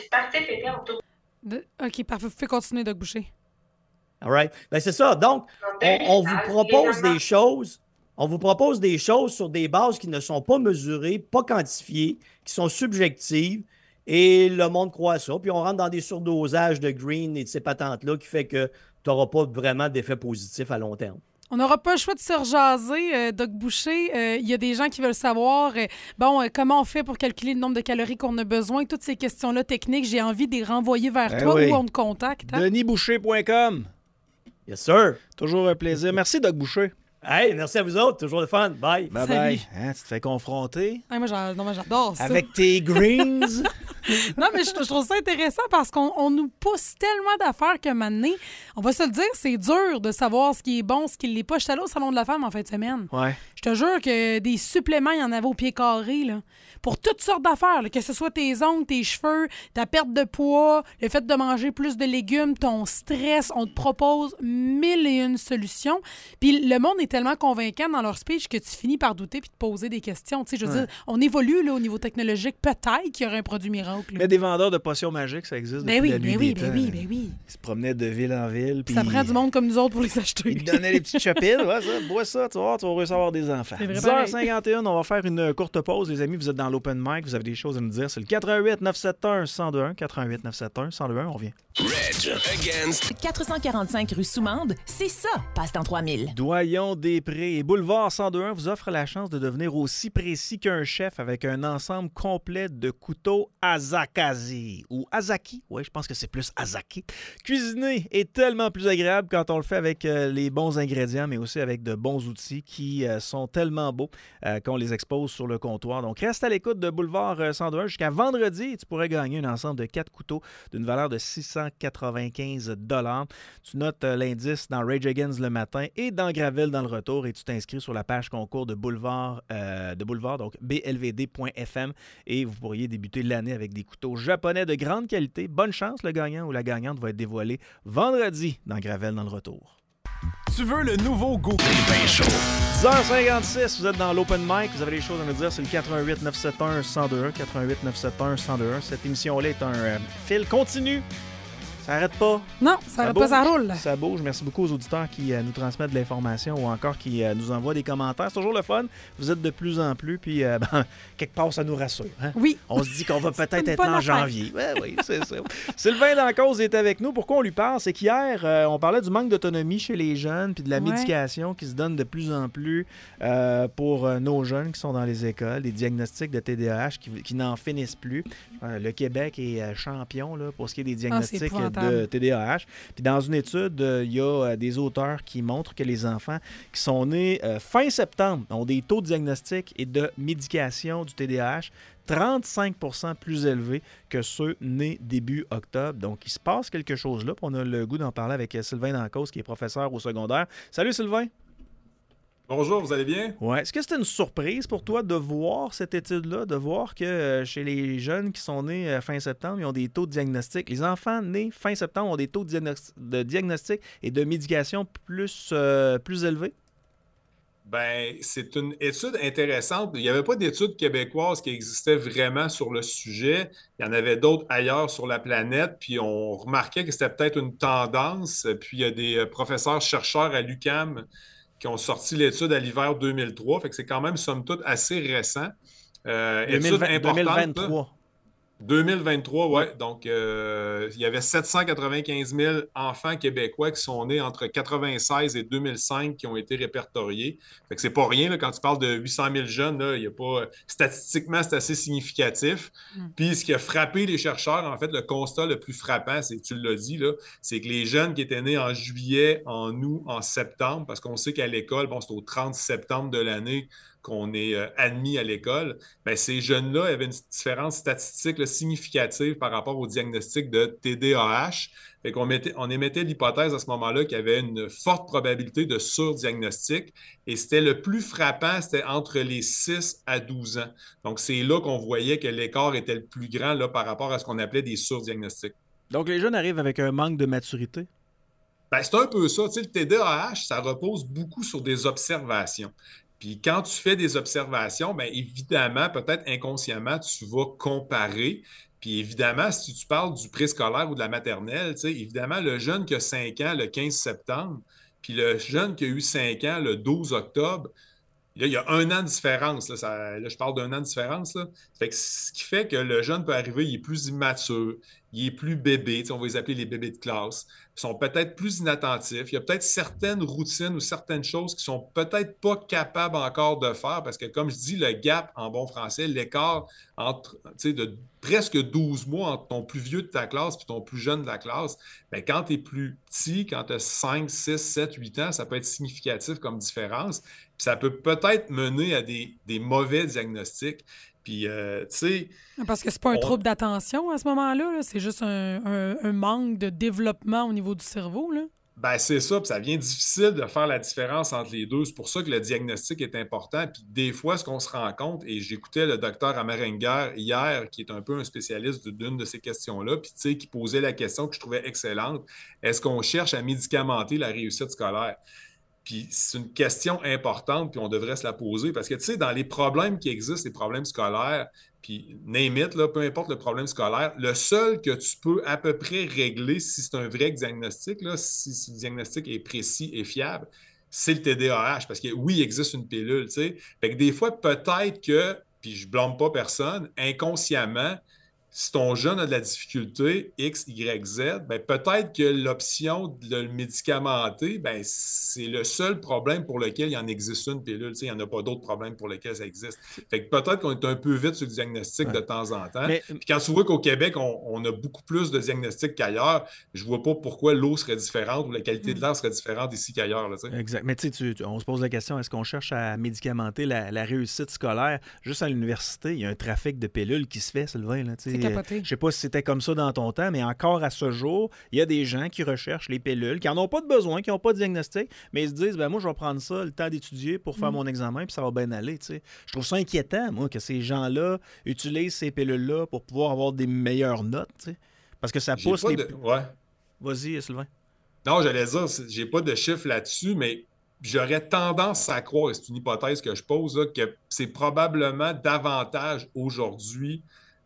OK, parfait. Vous pouvez continuer, Doc Boucher. All right? Ben, c'est ça. Donc, on vous propose des choses. On vous propose des choses sur des bases qui ne sont pas mesurées, pas quantifiées, qui sont subjectives. Et le monde croit à ça. Puis on rentre dans des surdosages de green et de ces patentes-là qui fait que tu n'auras pas vraiment d'effet positif à long terme. On n'aura pas le choix de se rejaser, Doc Boucher. Il y a des gens qui veulent savoir, comment on fait pour calculer le nombre de calories qu'on a besoin. Toutes ces questions-là techniques, j'ai envie de les renvoyer vers toi oui. où on te contacte. Hein? DenisBoucher.com. Yes, sir. Toujours un plaisir. Merci, Doc Boucher. Hey, merci à vous autres. Toujours le fun. Bye. Bye Salut. bye. Hein, tu te fais confronter Moi, j'adore ça. avec tes greens. Non, mais je trouve ça intéressant parce qu'on nous pousse tellement d'affaires que maintenant, on va se le dire, c'est dur de savoir ce qui est bon, ce qui ne l'est pas. Je suis allée au Salon de la Femme en fin de semaine. Ouais. Je te jure que des suppléments, il y en avait au pied carré, là. Pour toutes sortes d'affaires, là, que ce soit tes ongles, tes cheveux, ta perte de poids, le fait de manger plus de légumes, ton stress, on te propose 1001 solutions. Puis le monde est tellement convaincant dans leur speech que tu finis par douter puis te poser des questions. Tu sais, je veux dire, on évolue là, au niveau technologique. Peut-être qu'il y aurait un produit miracle. Mais des vendeurs de potions magiques, ça existe depuis la nuit des temps. Ben oui. Ils se promenaient de ville en ville. Puis Ça prend du monde comme nous autres pour les acheter. ils te donnaient les petites chapelles. Ouais, ça, bois ça, tu vas voir, tu vas réussir à avoir des enfants. C'est vrai, pareil. 10h51, on va faire une courte pause. Les amis, vous êtes dans l'open mic, vous avez des choses à nous dire. C'est le 88 971 1021. 88 971 1021, on revient. Reg Against 445 rue Soumande, c'est ça, Passe-temps 3000. Doyon des Prés et Boulevard 102.1 vous offre la chance de devenir aussi précis qu'un chef avec un ensemble complet de couteaux Azakazi ou Azaki. Oui, je pense que c'est plus Azaki. Cuisiner est tellement plus agréable quand on le fait avec les bons ingrédients, mais aussi avec de bons outils qui sont tellement beaux qu'on les expose sur le comptoir. Donc, reste à l'écoute de Boulevard 102.1 jusqu'à vendredi et tu pourrais gagner un ensemble de 4 couteaux d'une valeur de 695 $. Tu notes l'indice dans Rage Against le matin et dans Gravel dans le retour et tu t'inscris sur la page concours de Boulevard, donc blvd.fm et vous pourriez débuter l'année avec des couteaux japonais de grande qualité. Bonne chance, le gagnant ou la gagnante va être dévoilé vendredi dans Gravel dans le retour. Tu veux le nouveau goût des pains chauds. 10h56, vous êtes dans l'open mic, vous avez des choses à nous dire, c'est le 88 971 1021, 88 971 1021. Cette émission-là est un fil continu. Ça n'arrête pas. Non, ça va pas, ça roule. Ça bouge. Merci beaucoup aux auditeurs qui nous transmettent de l'information ou encore qui nous envoient des commentaires. C'est toujours le fun. Vous êtes de plus en plus, puis quelque part, ça nous rassure. Hein? Oui. On se dit qu'on va peut-être une être bonne là en affaire. janvier. Ben oui, c'est ça. Sylvain Dancause est avec nous. Pourquoi on lui parle? C'est qu'hier, on parlait du manque d'autonomie chez les jeunes puis de la médication qui se donne de plus en plus pour nos jeunes qui sont dans les écoles, des diagnostics de TDAH qui n'en finissent plus. Le Québec est champion là, pour ce qui est des diagnostics de TDAH. Puis dans une étude, il y a des auteurs qui montrent que les enfants qui sont nés fin septembre ont des taux de diagnostic et de médication du TDAH 35% plus élevés que ceux nés début octobre. Donc, il se passe quelque chose là. Puis on a le goût d'en parler avec Sylvain Dancause, qui est professeur au secondaire. Salut Sylvain! Bonjour, vous allez bien? Ouais. Est-ce que c'était une surprise pour toi de voir cette étude-là, de voir que chez les jeunes qui sont nés fin septembre, ils ont des taux de diagnostic. Les enfants nés fin septembre ont des taux de diagnostic et de médication plus élevés? Ben, c'est une étude intéressante. Il n'y avait pas d'études québécoises qui existaient vraiment sur le sujet. Il y en avait d'autres ailleurs sur la planète, puis on remarquait que c'était peut-être une tendance. Puis il y a des professeurs-chercheurs à l'UQAM qui ont sorti l'étude à l'hiver 2003. Fait que c'est quand même, somme toute, assez récent. Étude importante. 2023. 2023, oui. Donc, il y avait 795 000 enfants québécois qui sont nés entre 1996 et 2005 qui ont été répertoriés. Fait que c'est pas rien, là, quand tu parles de 800 000 jeunes, là, il y a pas... Statistiquement, c'est assez significatif. Puis, ce qui a frappé les chercheurs, en fait, le constat le plus frappant, c'est, tu l'as dit, là, c'est que les jeunes qui étaient nés en juillet, en août, en septembre, parce qu'on sait qu'à l'école, bon, c'est au 30 septembre de l'année, qu'on est admis à l'école, bien, ces jeunes-là avaient une différence statistique là, significative par rapport au diagnostic de TDAH. Fait on émettait l'hypothèse à ce moment-là qu'il y avait une forte probabilité de surdiagnostic et c'était le plus frappant, c'était entre les 6 à 12 ans. Donc, c'est là qu'on voyait que l'écart était le plus grand là, par rapport à ce qu'on appelait des surdiagnostics. Donc, les jeunes arrivent avec un manque de maturité? Ben, c'est un peu ça. Tu sais, le TDAH, ça repose beaucoup sur des observations. Puis quand tu fais des observations, bien évidemment, peut-être inconsciemment, tu vas comparer. Puis évidemment, si tu parles du préscolaire ou de la maternelle, tu sais, évidemment, le jeune qui a 5 ans le 15 septembre, puis le jeune qui a eu 5 ans le 12 octobre, là, il y a 1 an de différence. Là, je parle d'1 an de différence. Là. Fait que ce qui fait que le jeune peut arriver, il est plus immature, il est plus bébé, on va les appeler les bébés de classe. Ils sont peut-être plus inattentifs. Il y a peut-être certaines routines ou certaines choses qui sont peut-être pas capables encore de faire parce que, comme je dis, le gap, en bon français, l'écart entre, de presque 12 mois entre ton plus vieux de ta classe et ton plus jeune de la classe, bien, quand tu es plus petit, quand tu as 5, 6, 7, 8 ans, ça peut être significatif comme différence. Puis ça peut peut-être mener à des mauvais diagnostics. Puis, tu sais... Parce que c'est pas un trouble d'attention à ce moment-là, là. C'est juste un manque de développement au niveau du cerveau, là. Ben, c'est ça, puis ça devient difficile de faire la différence entre les deux. C'est pour ça que le diagnostic est important. Puis des fois, ce qu'on se rend compte, et j'écoutais le docteur Amarenguer hier, qui est un peu un spécialiste d'une de ces questions-là, puis tu sais, qui posait la question que je trouvais excellente. Est-ce qu'on cherche à médicamenter la réussite scolaire? Puis c'est une question importante, puis on devrait se la poser parce que, tu sais, dans les problèmes qui existent, les problèmes scolaires, puis name it, là, peu importe le problème scolaire, le seul que tu peux à peu près régler si c'est un vrai diagnostic, là, si le diagnostic est précis et fiable, c'est le TDAH. Parce que oui, il existe une pilule, tu sais. Fait que des fois, peut-être que, puis je blâme pas personne, inconsciemment, si ton jeune a de la difficulté, X, Y, Z, ben peut-être que l'option de le médicamenter, ben c'est le seul problème pour lequel il en existe une pilule. Tu sais, il n'y en a pas d'autres problèmes pour lesquels ça existe. Fait que peut-être qu'on est un peu vite sur le diagnostic de temps en temps. Puis quand tu vois qu'au Québec, on a beaucoup plus de diagnostics qu'ailleurs, je vois pas pourquoi l'eau serait différente ou la qualité de l'air serait différente ici qu'ailleurs. Là, tu sais. Exact. Mais tu sais, on se pose la question, est-ce qu'on cherche à médicamenter la réussite scolaire? Juste à l'université, il y a un trafic de pilules qui se fait, Sylvain. Là, je ne sais pas si c'était comme ça dans ton temps, mais encore à ce jour, il y a des gens qui recherchent les pilules, qui n'en ont pas de besoin, qui n'ont pas de diagnostic, mais ils se disent, ben moi, je vais prendre ça, le temps d'étudier pour faire mon examen, puis ça va bien aller. T'sais. Je trouve ça inquiétant, moi, que ces gens-là utilisent ces pilules-là pour pouvoir avoir des meilleures notes, t'sais. Parce que ça pousse les... Ouais. Vas-y, Sylvain. Non, j'allais dire, j'ai pas de chiffre là-dessus, mais j'aurais tendance à croire, et c'est une hypothèse que je pose, là, que c'est probablement davantage aujourd'hui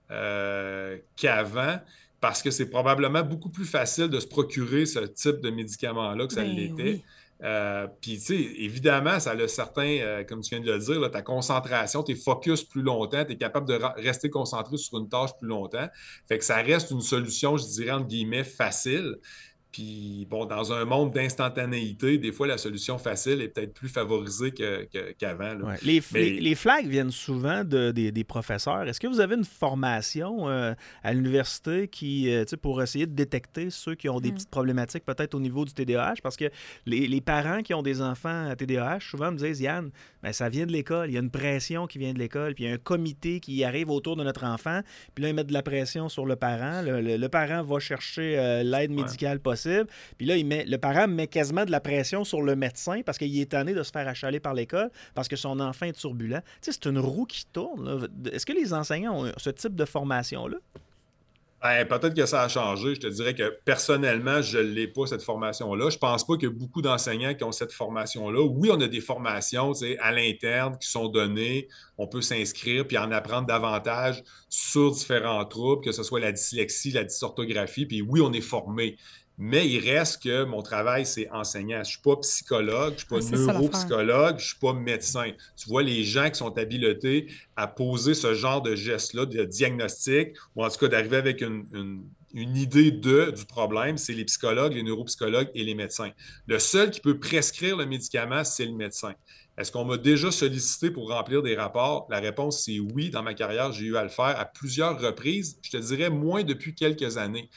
qu'avant, parce que c'est probablement beaucoup plus facile de se procurer ce type de médicament-là que ça l'était. Oui. Puis, tu sais, évidemment, ça a certains, comme tu viens de le dire, là, ta concentration, tes focus plus longtemps, tu es capable de rester concentré sur une tâche plus longtemps. Fait que ça reste une solution, je dirais, entre guillemets, facile. Puis, bon, dans un monde d'instantanéité, des fois, la solution facile est peut-être plus favorisée qu'avant. Ouais. Les flags viennent souvent des professeurs. Est-ce que vous avez une formation à l'université pour essayer de détecter ceux qui ont des petites problématiques peut-être au niveau du TDAH? Parce que les parents qui ont des enfants à TDAH, souvent me disent, Yann, ben, ça vient de l'école. Il y a une pression qui vient de l'école. Puis il y a un comité qui arrive autour de notre enfant. Puis là, ils mettent de la pression sur le parent. Le parent va chercher l'aide médicale possible. Puis là, le parent met quasiment de la pression sur le médecin parce qu'il est tanné de se faire achaler par l'école parce que son enfant est turbulent. Tu sais, c'est une roue qui tourne. Là. Est-ce que les enseignants ont ce type de formation-là? Peut-être que ça a changé. Je te dirais que personnellement, je ne l'ai pas, cette formation-là. Je ne pense pas qu'il y a beaucoup d'enseignants qui ont cette formation-là. Oui, on a des formations à l'interne qui sont données. On peut s'inscrire puis en apprendre davantage sur différents troubles, que ce soit la dyslexie, la dysorthographie. Puis oui, on est formé. Mais il reste que mon travail, c'est enseignant. Je ne suis pas psychologue, je ne suis pas neuropsychologue, je ne suis pas médecin. Tu vois, les gens qui sont habilités à poser ce genre de gestes-là, de diagnostic, ou en tout cas d'arriver avec une idée du problème, c'est les psychologues, les neuropsychologues et les médecins. Le seul qui peut prescrire le médicament, c'est le médecin. Est-ce qu'on m'a déjà sollicité pour remplir des rapports? La réponse, c'est oui. Dans ma carrière, j'ai eu à le faire à plusieurs reprises. Je te dirais moins depuis quelques années.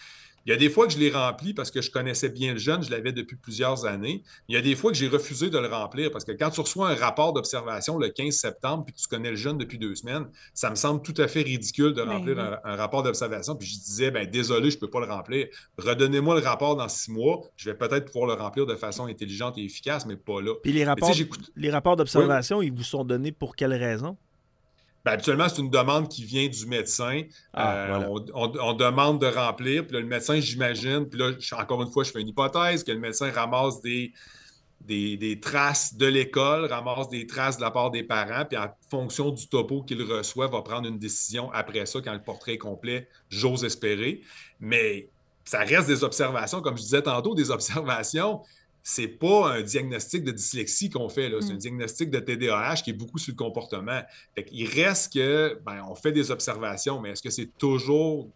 Il y a des fois que je l'ai rempli parce que je connaissais bien le jeune, je l'avais depuis plusieurs années. Il y a des fois que j'ai refusé de le remplir parce que quand tu reçois un rapport d'observation le 15 septembre puis que tu connais le jeune depuis 2 semaines, ça me semble tout à fait ridicule de remplir oui. un rapport d'observation. Puis je disais, désolé, je ne peux pas le remplir. Redonnez-moi le rapport dans 6 mois. Je vais peut-être pouvoir le remplir de façon intelligente et efficace, mais pas là. Puis les rapports d'observation, ils vous sont donnés pour quelle raison? Habituellement, c'est une demande qui vient du médecin. Voilà. On demande de remplir. Puis là, le médecin, j'imagine, puis là, encore une fois, je fais une hypothèse, que le médecin ramasse des traces de l'école, ramasse des traces de la part des parents, puis en fonction du topo qu'il reçoit, va prendre une décision après ça, quand le portrait est complet, j'ose espérer. Mais ça reste des observations, comme je disais tantôt, des observations. C'est pas un diagnostic de dyslexie qu'on fait, là. C'est un diagnostic de TDAH qui est beaucoup sur le comportement. Il reste que, on fait des observations, mais est-ce que c'est toujours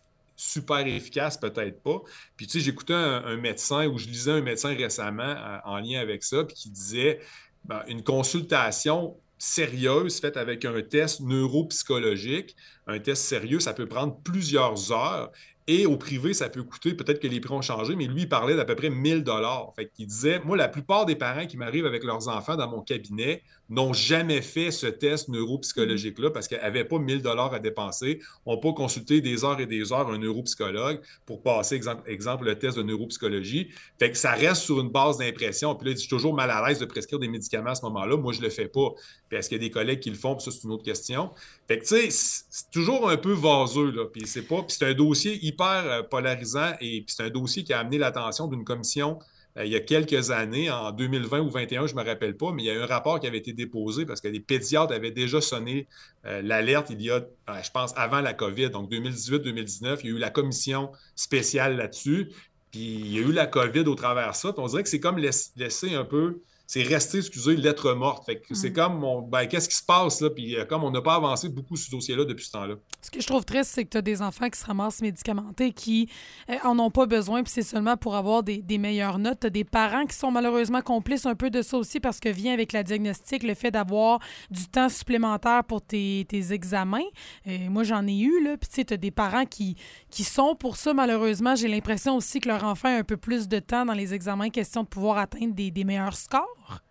super efficace? Peut-être pas. Puis, tu sais, j'écoutais un médecin ou je lisais un médecin récemment en lien avec ça, puis qui disait une consultation sérieuse faite avec un test neuropsychologique, un test sérieux, ça peut prendre plusieurs heures. Et au privé, ça peut coûter, peut-être que les prix ont changé, mais lui, il parlait d'à peu près 1 000 $. Fait qu'il disait, moi, la plupart des parents qui m'arrivent avec leurs enfants dans mon cabinet n'ont jamais fait ce test neuropsychologique-là parce qu'ils n'avaient pas 1 000 $ à dépenser, n'ont pas consulté des heures et des heures un neuropsychologue pour passer, exemple, le test de neuropsychologie. Fait que ça reste sur une base d'impression. Puis là, il dit, je suis toujours mal à l'aise de prescrire des médicaments à ce moment-là. Moi, je ne le fais pas. Puis est-ce qu'il y a des collègues qui le font? Puis ça, c'est une autre question. Fait que, tu sais, c'est toujours un peu vaseux, là. Puis c'est un dossier hyper polarisant et puis c'est un dossier qui a amené l'attention d'une commission il y a quelques années, en 2020 ou 2021, je ne me rappelle pas, mais il y a eu un rapport qui avait été déposé parce que les pédiatres avaient déjà sonné l'alerte il y a, je pense, avant la COVID, donc 2018-2019. Il y a eu la commission spéciale là-dessus, puis il y a eu la COVID au travers de ça. Puis on dirait que c'est comme laisser un peu... C'est resté, lettre morte. Fait que c'est comme, qu'est-ce qui se passe là? Puis comme on n'a pas avancé beaucoup sur ce dossier-là depuis ce temps-là. Ce que je trouve triste, c'est que tu as des enfants qui se ramassent médicamentés, qui en ont pas besoin, puis c'est seulement pour avoir des meilleures notes. Tu as des parents qui sont malheureusement complices un peu de ça aussi parce que vient avec la diagnostic le fait d'avoir du temps supplémentaire pour tes examens. Moi, j'en ai eu, là. Puis tu sais, tu as des parents qui sont pour ça, malheureusement. J'ai l'impression aussi que leur enfant a un peu plus de temps dans les examens, question de pouvoir atteindre des meilleurs scores.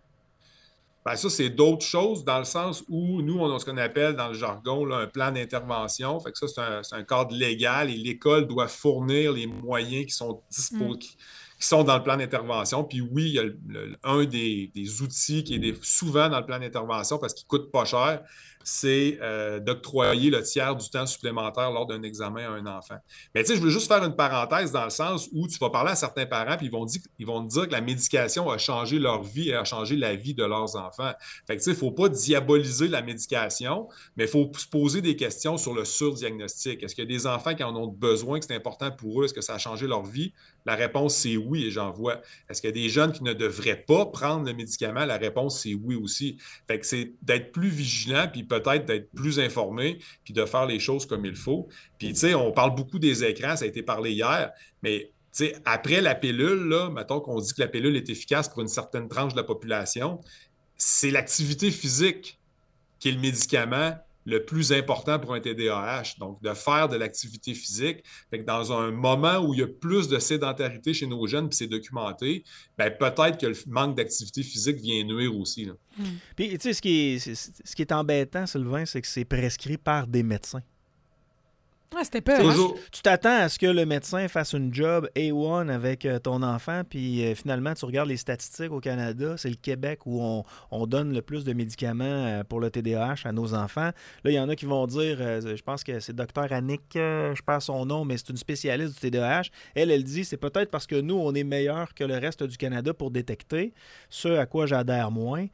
Ça, c'est d'autres choses dans le sens où nous, on a ce qu'on appelle dans le jargon là, un plan d'intervention. Fait que ça, c'est un cadre légal et l'école doit fournir les moyens qui sont qui sont dans le plan d'intervention. Puis oui, il y a un des outils qui est souvent dans le plan d'intervention parce qu'il ne coûte pas cher, c'est d'octroyer le tiers du temps supplémentaire lors d'un examen à un enfant. Mais tu sais, je veux juste faire une parenthèse dans le sens où tu vas parler à certains parents puis ils vont te dire que la médication a changé leur vie et a changé la vie de leurs enfants. Fait que tu sais, il ne faut pas diaboliser la médication, mais il faut se poser des questions sur le surdiagnostic. Est-ce qu'il y a des enfants qui en ont besoin, que c'est important pour eux? Est-ce que ça a changé leur vie? La réponse, c'est oui, et j'en vois. Est-ce qu'il y a des jeunes qui ne devraient pas prendre le médicament? La réponse, c'est oui aussi. Fait que c'est d'être plus vigilant, puis peut-être d'être plus informé, puis de faire les choses comme il faut. Puis, tu sais, on parle beaucoup des écrans, ça a été parlé hier, mais tu sais, après la pilule, là, mettons qu'on dit que la pilule est efficace pour une certaine tranche de la population, c'est l'activité physique qui est le médicament le plus important pour un TDAH. Donc, de faire de l'activité physique. Fait que dans un moment où il y a plus de sédentarité chez nos jeunes, puis c'est documenté, peut-être que le manque d'activité physique vient nuire aussi. Là. Puis, tu sais, ce qui est embêtant, Sylvain, c'est que c'est prescrit par des médecins. Ouais, c'était peur. Tu t'attends à ce que le médecin fasse une job A1 avec ton enfant, puis finalement, tu regardes les statistiques au Canada, c'est le Québec où on donne le plus de médicaments pour le TDAH à nos enfants. Là, il y en a qui vont dire, je pense que c'est Dr Annick, je perds son nom, mais c'est une spécialiste du TDAH. Elle dit, c'est peut-être parce que nous, on est meilleur que le reste du Canada pour détecter, ce à quoi j'adhère moins.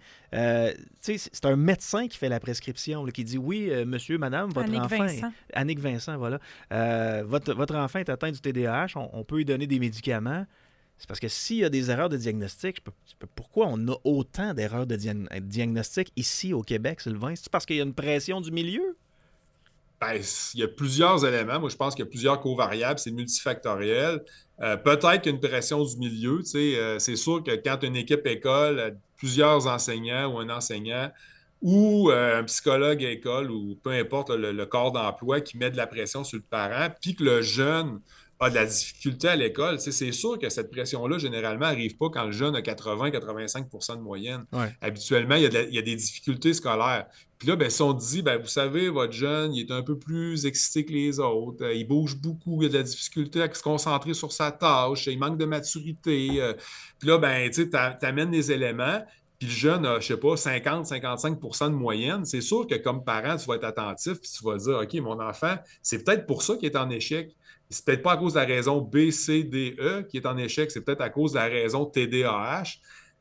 C'est un médecin qui fait la prescription, là, qui dit, oui, monsieur, madame, votre enfant... Annick Vincent, voilà. Votre enfant est atteint du TDAH, on peut lui donner des médicaments. C'est parce que s'il y a des erreurs de diagnostic, pourquoi on a autant d'erreurs de diagnostic ici au Québec, Sylvain? C'est parce qu'il y a une pression du milieu? Il y a plusieurs éléments. Moi, je pense qu'il y a plusieurs covariables. C'est multifactoriel. Peut-être qu'il y a une pression du milieu. C'est sûr que quand une équipe école, plusieurs enseignants ou un enseignant ou un psychologue à école ou peu importe le corps d'emploi qui met de la pression sur le parent, puis que le jeune a de la difficulté à l'école, c'est sûr que cette pression-là, généralement, n'arrive pas quand le jeune a 80-85% de moyenne. Ouais. Habituellement, il y a des difficultés scolaires. Puis là, ben, si on te dit, ben, vous savez, votre jeune, il est un peu plus excité que les autres, il bouge beaucoup, il a de la difficulté à se concentrer sur sa tâche, il manque de maturité. Puis là, ben, tu amènes des éléments, puis le jeune a, je sais pas, 50-55% de moyenne. C'est sûr que comme parent, tu vas être attentif, puis tu vas dire, OK, mon enfant, c'est peut-être pour ça qu'il est en échec. C'est peut-être pas à cause de la raison B, C, D, E qui est en échec, c'est peut-être à cause de la raison TDAH.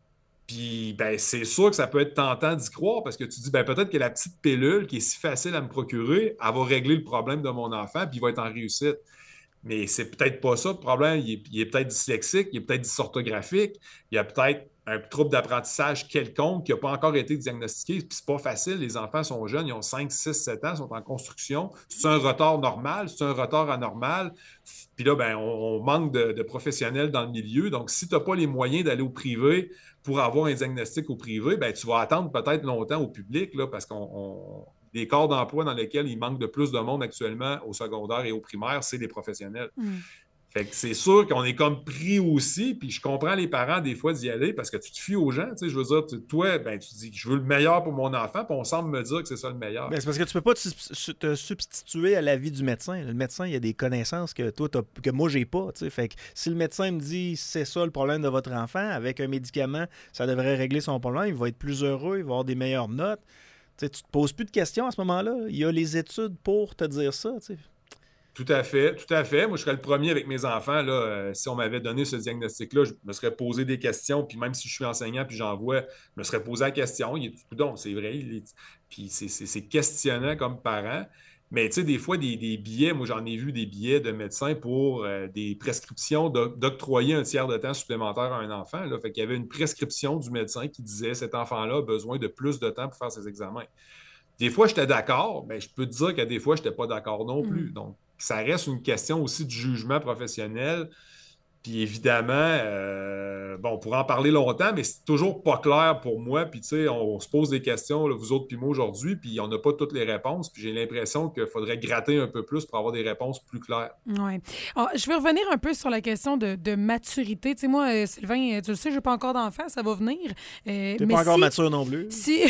Puis, ben, c'est sûr que ça peut être tentant d'y croire parce que tu dis, ben, peut-être que la petite pilule qui est si facile à me procurer, elle va régler le problème de mon enfant, puis il va être en réussite. Mais c'est peut-être pas ça le problème. Il est peut-être dyslexique, il est peut-être dysorthographique, il y a peut-être un trouble d'apprentissage quelconque qui n'a pas encore été diagnostiqué. Puis c'est pas facile, les enfants sont jeunes, ils ont 5, 6, 7 ans, sont en construction. C'est un retard normal, c'est un retard anormal. Puis là, ben, on manque de professionnels dans le milieu. Donc, si tu n'as pas les moyens d'aller au privé pour avoir un diagnostic au privé, ben, tu vas attendre peut-être longtemps au public là, parce qu'on les corps d'emploi dans lesquels il manque de plus de monde actuellement au secondaire et au primaire, c'est des professionnels. Fait que c'est sûr qu'on est comme pris aussi, puis je comprends les parents des fois d'y aller parce que tu te fies aux gens, tu sais, je veux dire, toi, ben, tu dis je veux le meilleur pour mon enfant, puis on semble me dire que c'est ça le meilleur. Ben, c'est parce que tu peux pas te substituer à l'avis du médecin. Le médecin, il y a des connaissances que toi, que moi, j'ai pas, tu sais. Fait que si le médecin me dit c'est ça le problème de votre enfant, avec un médicament, ça devrait régler son problème, il va être plus heureux, il va avoir des meilleures notes. Tu ne te poses plus de questions à ce moment-là. Il y a les études pour te dire ça. T'sais. Tout à fait, tout à fait. Moi, je serais le premier avec mes enfants. Là, si on m'avait donné ce diagnostic-là, je me serais posé des questions. Puis même si je suis enseignant puis j'en vois, je me serais posé la question. Donc, c'est vrai. Puis c'est questionnant comme parent. Mais tu sais, des fois, des billets, moi j'en ai vu des billets de médecins pour des prescriptions d'octroyer un tiers de temps supplémentaire à un enfant. Là. Fait qu'il y avait une prescription du médecin qui disait cet enfant-là a besoin de plus de temps pour faire ses examens. Des fois, j'étais d'accord, mais je peux te dire que des fois, je n'étais pas d'accord non plus. Donc, ça reste une question aussi de jugement professionnel. Puis évidemment, bon, on pourrait en parler longtemps, mais c'est toujours pas clair pour moi. Puis tu sais, on se pose des questions, là, vous autres puis moi aujourd'hui, puis on n'a pas toutes les réponses. Puis j'ai l'impression qu'il faudrait gratter un peu plus pour avoir des réponses plus claires. Oui. Je vais revenir un peu sur la question de maturité. Tu sais, moi, Sylvain, tu le sais, je n'ai pas encore d'enfant, ça va venir. Tu n'es pas encore mature non plus. Si...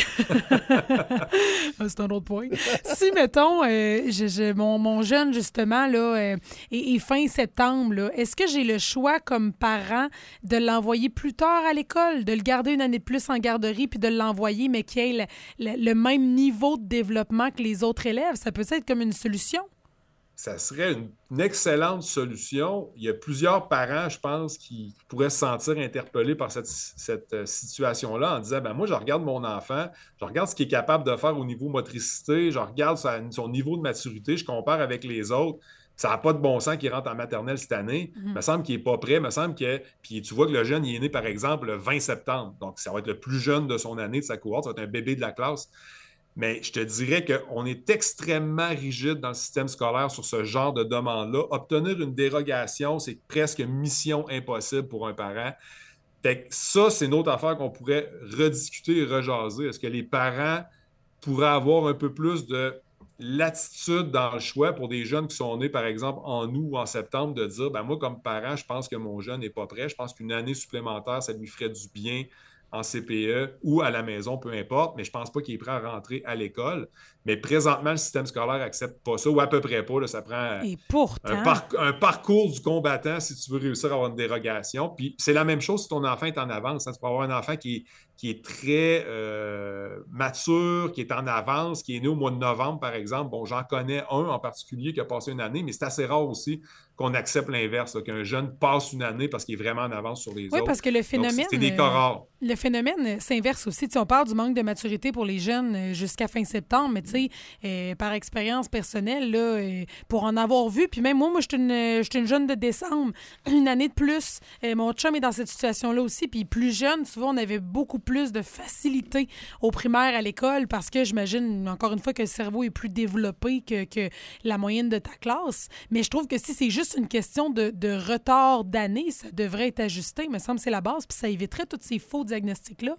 c'est un autre point. Si, mettons, mon jeune, justement, là, est fin septembre, là, est-ce que j'ai le choix comme parent de l'envoyer plus tard à l'école, de le garder une année de plus en garderie puis de l'envoyer, mais qu'il ait le même niveau de développement que les autres élèves? Ça peut être comme une solution? Ça serait une excellente solution. Il y a plusieurs parents, je pense, qui pourraient se sentir interpellés par cette situation-là en disant, ben moi, je regarde mon enfant, je regarde ce qu'il est capable de faire au niveau motricité, je regarde son niveau de maturité, je compare avec les autres. Ça n'a pas de bon sens qu'il rentre en maternelle cette année. Il me semble qu'il n'est pas prêt. Il me semble que. Puis tu vois que le jeune, il est né, par exemple, le 20 septembre. Donc, ça va être le plus jeune de son année, de sa cohorte. Ça va être un bébé de la classe. Mais je te dirais qu'on est extrêmement rigide dans le système scolaire sur ce genre de demande-là. Obtenir une dérogation, c'est presque mission impossible pour un parent. Fait que ça, c'est une autre affaire qu'on pourrait rediscuter et rejaser. Est-ce que les parents pourraient avoir un peu plus de l'attitude dans le choix pour des jeunes qui sont nés, par exemple, en août ou en septembre, de dire, ben moi, comme parent, je pense que mon jeune n'est pas prêt. Je pense qu'une année supplémentaire, ça lui ferait du bien en CPE ou à la maison, peu importe, mais je ne pense pas qu'il est prêt à rentrer à l'école. Mais présentement, le système scolaire n'accepte pas ça, ou à peu près pas. Là, ça prend Et pourtant... un parcours du combattant si tu veux réussir à avoir une dérogation. Puis c'est la même chose si ton enfant est en avance. Hein. Tu peux avoir un enfant qui est très mature, qui est en avance, qui est né au mois de novembre, par exemple. Bon, j'en connais un en particulier qui a passé une année, mais c'est assez rare aussi qu'on accepte l'inverse, là, qu'un jeune passe une année parce qu'il est vraiment en avance sur les autres. Oui, parce que le phénomène... Donc, c'est des cas rares. Le phénomène s'inverse aussi. T'sais, on parle du manque de maturité pour les jeunes jusqu'à fin septembre, mais tu sais, par expérience personnelle, là, pour en avoir vu, puis même moi, je suis une jeune de décembre, une année de plus. Mon chum est dans cette situation-là aussi, puis plus jeune, souvent, on avait beaucoup plus de facilité au primaire, à l'école, parce que j'imagine, encore une fois, que le cerveau est plus développé que la moyenne de ta classe. Mais je trouve que si c'est juste une question de retard d'année, ça devrait être ajusté. Il me semble que c'est la base, puis ça éviterait tous ces faux diagnostics-là.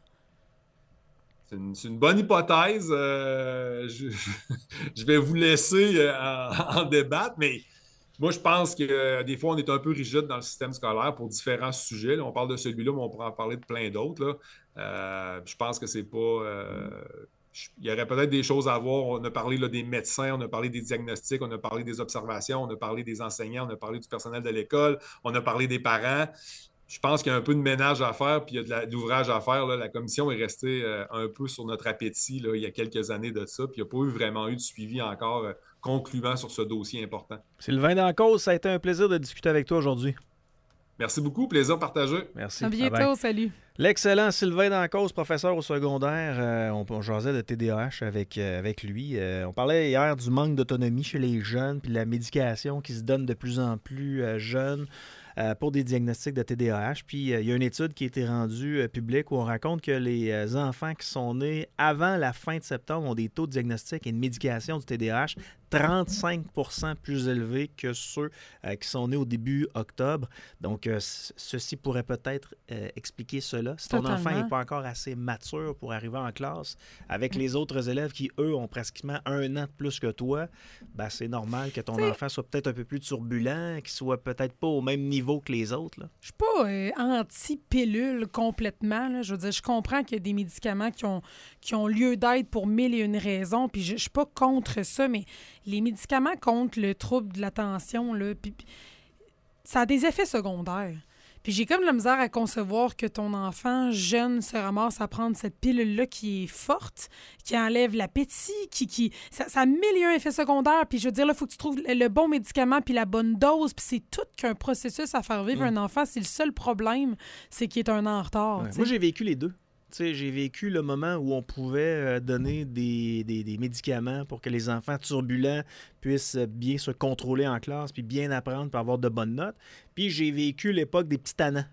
C'est une bonne hypothèse. Je vais vous laisser en débattre, mais Moi, je pense que des fois, on est un peu rigide dans le système scolaire pour différents sujets. Là, on parle de celui-là, mais on pourrait en parler de plein d'autres. Là. Je pense que c'est pas. Il y aurait peut-être des choses à voir. On a parlé là, des médecins, on a parlé des diagnostics, on a parlé des observations, on a parlé des enseignants, on a parlé du personnel de l'école, on a parlé des parents. Je pense qu'il y a un peu de ménage à faire, puis il y a de l'ouvrage à faire. Là. La commission est restée un peu sur notre appétit là, il y a quelques années de ça, puis il n'y a pas vraiment eu de suivi encore concluant sur ce dossier important. Sylvain Dancause, ça a été un plaisir de discuter avec toi aujourd'hui. Merci beaucoup, plaisir partagé. Merci. À bientôt, Bye-bye. salut. L'excellent Sylvain Dancause, professeur au secondaire. On jasait de TDAH avec lui. On parlait hier du manque d'autonomie chez les jeunes, puis la médication qui se donne de plus en plus jeunes pour des diagnostics de TDAH. Puis il y a une étude qui a été rendue publique où on raconte que les enfants qui sont nés avant la fin de septembre ont des taux de diagnostic et de médication du TDAH 35% plus élevés que ceux qui sont nés au début octobre. Donc, ceci pourrait peut-être expliquer cela. Si ton enfant n'est pas encore assez mature pour arriver en classe, avec les autres élèves qui, eux, ont pratiquement 1 an de plus que toi, ben, c'est normal que ton enfant soit peut-être un peu plus turbulent, qu'il soit peut-être pas au même niveau que les autres. Là. Je suis pas anti-pilule complètement. Là. Je veux dire, je comprends qu'il y a des médicaments qui ont lieu d'être pour 1001 raisons, puis je suis pas contre ça, mais les médicaments contre le trouble de l'attention, là, ça a des effets secondaires. Puis j'ai comme de la misère à concevoir que ton enfant jeune se ramasse à prendre cette pilule-là qui est forte, qui enlève l'appétit, ça a 1001 effets secondaires. Puis je veux dire, là, il faut que tu trouves le bon médicament puis la bonne dose. Puis c'est tout qu'un processus à faire vivre un enfant. C'est le seul problème, c'est qu'il est un an en retard. Ouais. Moi, j'ai vécu les deux. T'sais, j'ai vécu le moment où on pouvait donner des médicaments pour que les enfants turbulents puissent bien se contrôler en classe, puis bien apprendre, puis avoir de bonnes notes. Puis j'ai vécu l'époque des petits tannants,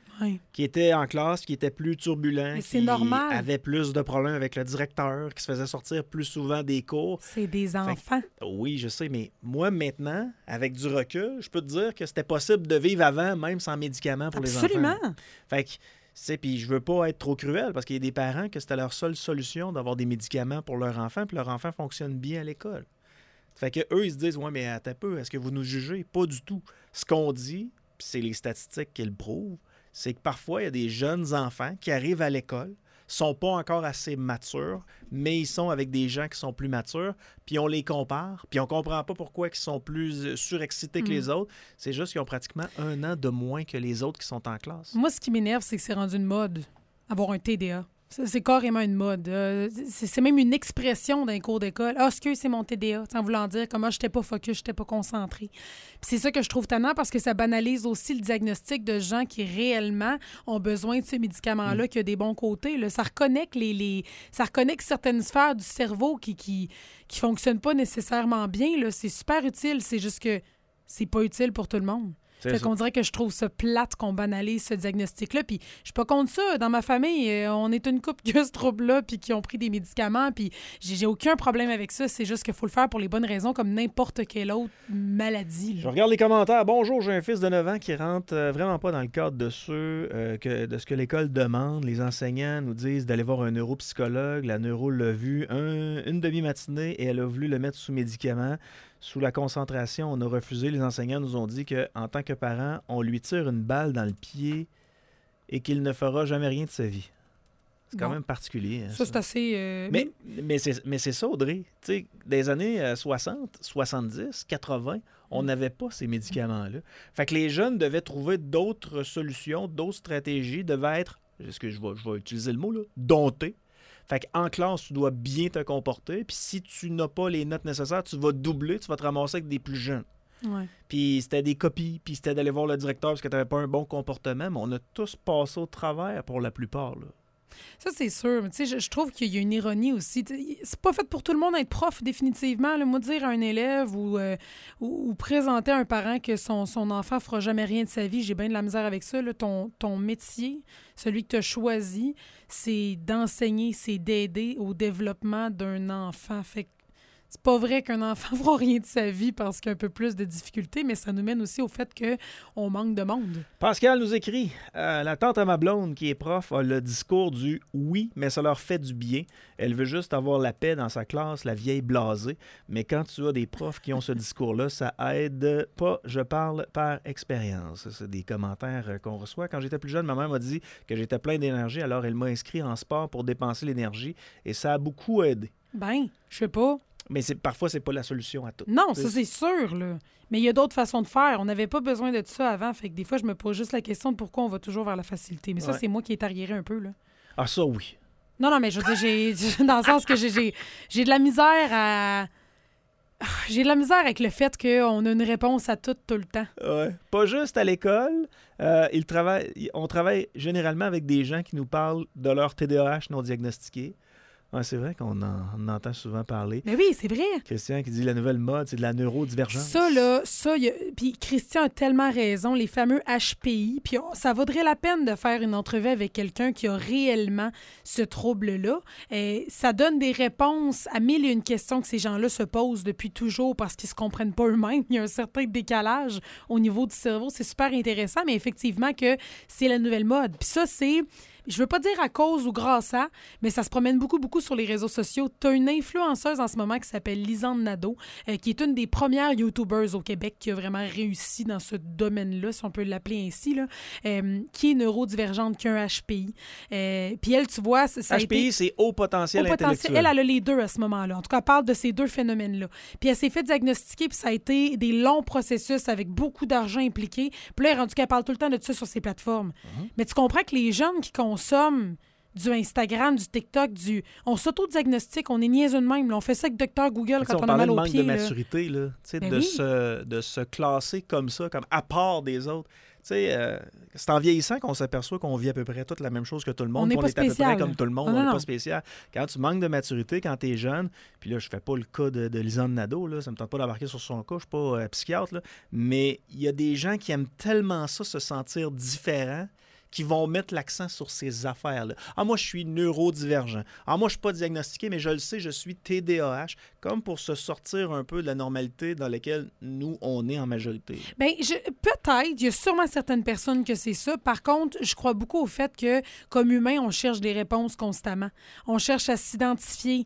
qui étaient en classe, qui étaient plus turbulents, qui avaient plus de problèmes avec le directeur, qui se faisaient sortir plus souvent des cours. C'est des enfants. Oui, je sais, mais moi, maintenant, avec du recul, je peux te dire que c'était possible de vivre avant, même sans médicaments pour les enfants. Absolument. Fait que puis je veux pas être trop cruel parce qu'il y a des parents que c'était leur seule solution d'avoir des médicaments pour leur enfant, puis leur enfant fonctionne bien à l'école. Fait que eux, ils se disent « Ouais, mais attends un peu, est-ce que vous nous jugez? » Pas du tout. Ce qu'on dit, puis c'est les statistiques qui le prouvent, c'est que parfois, il y a des jeunes enfants qui arrivent à l'école, sont pas encore assez matures, mais ils sont avec des gens qui sont plus matures, puis on les compare, puis on comprend pas pourquoi ils sont plus surexcités que les autres. C'est juste qu'ils ont pratiquement 1 an de moins que les autres qui sont en classe. Moi, ce qui m'énerve, c'est que c'est rendu une mode, avoir un TDA. C'est carrément une mode. C'est même une expression d'un cours d'école. « Ah, excuse, c'est mon TDA », en voulant dire comment je n'étais pas focus, je n'étais pas concentré. Puis c'est ça que je trouve tannant parce que ça banalise aussi le diagnostic de gens qui réellement ont besoin de ces médicaments-là, qui a des bons côtés. Là. Ça reconnecte ça reconnecte certaines sphères du cerveau qui fonctionnent pas nécessairement bien. Là. C'est super utile. C'est juste que c'est pas utile pour tout le monde. Fait qu'on dirait que je trouve ça plate qu'on banalise ce diagnostic-là. Puis je suis pas contre ça. Dans ma famille, on est une couple qui a ce trouble-là puis qui ont pris des médicaments. Puis j'ai aucun problème avec ça. C'est juste qu'il faut le faire pour les bonnes raisons comme n'importe quelle autre maladie. Là. Je regarde les commentaires. Bonjour, j'ai un fils de 9 ans qui rentre vraiment pas dans le cadre de de ce que l'école demande. Les enseignants nous disent d'aller voir un neuropsychologue. La neuro l'a vu une demi-matinée et elle a voulu le mettre sous médicaments. Sous la concentration, on a refusé. Les enseignants nous ont dit qu'en tant que parents, on lui tire une balle dans le pied et qu'il ne fera jamais rien de sa vie. C'est quand même particulier. Hein, ça, c'est assez... Mais c'est ça, Audrey. Tu sais, des années 60, 70, 80, on n'avait pas ces médicaments-là. Fait que les jeunes devaient trouver d'autres solutions, d'autres stratégies, devaient être, est-ce que je vais utiliser le mot, là, domptés. Fait qu'en classe, tu dois bien te comporter. Puis si tu n'as pas les notes nécessaires, tu vas doubler, tu vas te ramasser avec des plus jeunes. Ouais. Puis c'était des copies, puis c'était d'aller voir le directeur parce que tu n'avais pas un bon comportement, mais on a tous passé au travers pour la plupart. Là. Ça, c'est sûr. Mais tu sais, je trouve qu'il y a une ironie aussi. C'est pas fait pour tout le monde d'être prof, définitivement. Là, moi, dire à un élève ou présenter à un parent que son enfant fera jamais rien de sa vie, j'ai bien de la misère avec ça. Là. Ton métier, celui que tu as choisi, c'est d'enseigner, c'est d'aider au développement d'un enfant. Fait que C'est pas vrai qu'un enfant ne fera rien de sa vie parce qu'il y a un peu plus de difficultés, mais ça nous mène aussi au fait qu'on manque de monde. Pascal nous écrit la tante à ma blonde qui est prof a le discours du oui, mais ça leur fait du bien. Elle veut juste avoir la paix dans sa classe, la vieille blasée. Mais quand tu as des profs qui ont ce discours-là, ça aide pas. Je parle par expérience. C'est des commentaires qu'on reçoit. Quand j'étais plus jeune, ma mère m'a dit que j'étais plein d'énergie, alors elle m'a inscrit en sport pour dépenser l'énergie et ça a beaucoup aidé. Ben, je sais pas. Mais parfois, c'est pas la solution à tout. Non, ça c'est sûr, là. Mais il y a d'autres façons de faire. On n'avait pas besoin de ça avant. Fait que des fois, je me pose juste la question de pourquoi on va toujours vers la facilité. Mais ça, c'est moi qui est arriéré un peu, là. Ah, ça, oui. Non, mais je veux dire, dans le sens que j'ai de la misère à... J'ai de la misère avec le fait qu'on a une réponse à tout le temps. Ouais. Pas juste à l'école. On travaille généralement avec des gens qui nous parlent de leur TDAH non diagnostiqué. Ouais, c'est vrai qu'on en entend souvent parler. Mais oui, c'est vrai. Christian qui dit la nouvelle mode, c'est de la neurodivergence. Puis Christian a tellement raison, les fameux HPI. Puis ça vaudrait la peine de faire une entrevue avec quelqu'un qui a réellement ce trouble-là. Ça donne des réponses à 1001 questions que ces gens-là se posent depuis toujours parce qu'ils se comprennent pas eux-mêmes. Il y a un certain décalage au niveau du cerveau. C'est super intéressant, mais effectivement que c'est la nouvelle mode. Puis ça, c'est... Je veux pas dire à cause ou grâce à, mais ça se promène beaucoup sur les réseaux sociaux. Tu as une influenceuse en ce moment qui s'appelle Lisanne Nadeau, qui est une des premières YouTubers au Québec qui a vraiment réussi dans ce domaine-là, si on peut l'appeler ainsi, là, qui est neurodivergente, qui a un HPI. Puis elle, tu vois... Ça HPI, c'est haut potentiel intellectuel. Elle a les deux à ce moment-là. En tout cas, elle parle de ces deux phénomènes-là. Puis elle s'est fait diagnostiquer, puis ça a été des longs processus avec beaucoup d'argent impliqué. Puis là, elle est rendue qu'elle parle tout le temps de ça sur ses plateformes. Mais tu comprends que les jeunes qui consomment du Instagram, du TikTok, on s'auto-diagnostique, on est niaiseux de même. Là. On fait ça avec Dr Google quand on a mal aux pieds. On parlait de manque de maturité, là. De se classer comme ça, comme à part des autres. C'est en vieillissant qu'on s'aperçoit qu'on vit à peu près toute la même chose que tout le monde. On n'est pas spécial. Est à peu près comme tout le monde. Non, on n'est pas spécial. Quand tu manques de maturité, quand tu es jeune, puis là, je fais pas le cas de Lisanne Nadeau, là, ça me tente pas d'embarquer sur son cas, je suis pas psychiatre, là, mais il y a des gens qui aiment tellement ça, se sentir différent, qui vont mettre l'accent sur ces affaires-là. Ah, moi, je suis neurodivergent. Ah, moi, je suis pas diagnostiqué, mais je le sais, je suis TDAH, comme pour se sortir un peu de la normalité dans laquelle nous, on est en majorité. Bien, peut-être, il y a sûrement certaines personnes que c'est ça. Par contre, je crois beaucoup au fait que, comme humain, on cherche des réponses constamment. On cherche à s'identifier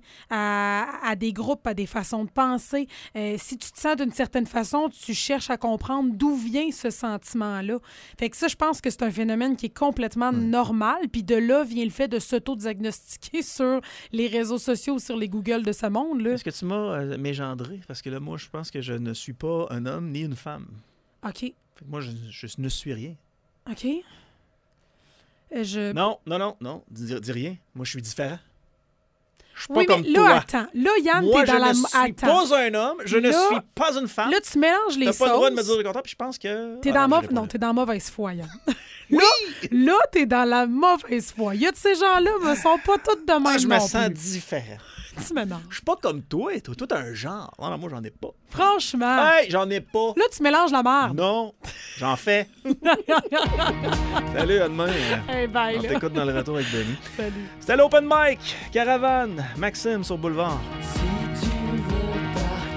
à des groupes, à des façons de penser. Si tu te sens d'une certaine façon, tu cherches à comprendre d'où vient ce sentiment-là. Fait que ça, je pense que c'est un phénomène qui est complètement normal. Puis de là vient le fait de s'auto-diagnostiquer sur les réseaux sociaux ou sur les Google de ce monde. Là. Est-ce que tu m'as mégendré? Parce que là, moi, je pense que je ne suis pas un homme ni une femme. OK. Fait que moi, je ne suis rien. OK. Non. Dis rien. Moi, je suis différent. Je suis pas comme là, toi. Attends. Là, Yann, moi, t'es dans la... je ne suis pas un homme. Je ne suis pas une femme. Là, tu mélanges les sauces. T'as pas le droit de me dire sauces. le contraire, puis je pense que... T'es dans mauvaise foi, Yann. Oui! Là, t'es dans la mauvaise foi. Il y a de ces gens-là, mais ils sont pas tous de même. Moi, je me sens différent. Tu mélanges. Je suis pas comme toi. Toi, t'as un genre. Non, moi, j'en ai pas. Franchement. Hey, j'en ai pas. Là, tu mélanges la merde. Non, j'en fais. Salut, à demain. Hey, bye, on là. t'écoute dans le retour avec Denis. Salut. C'était l'Open Mic. Caravane. Maxime sur Boulevard.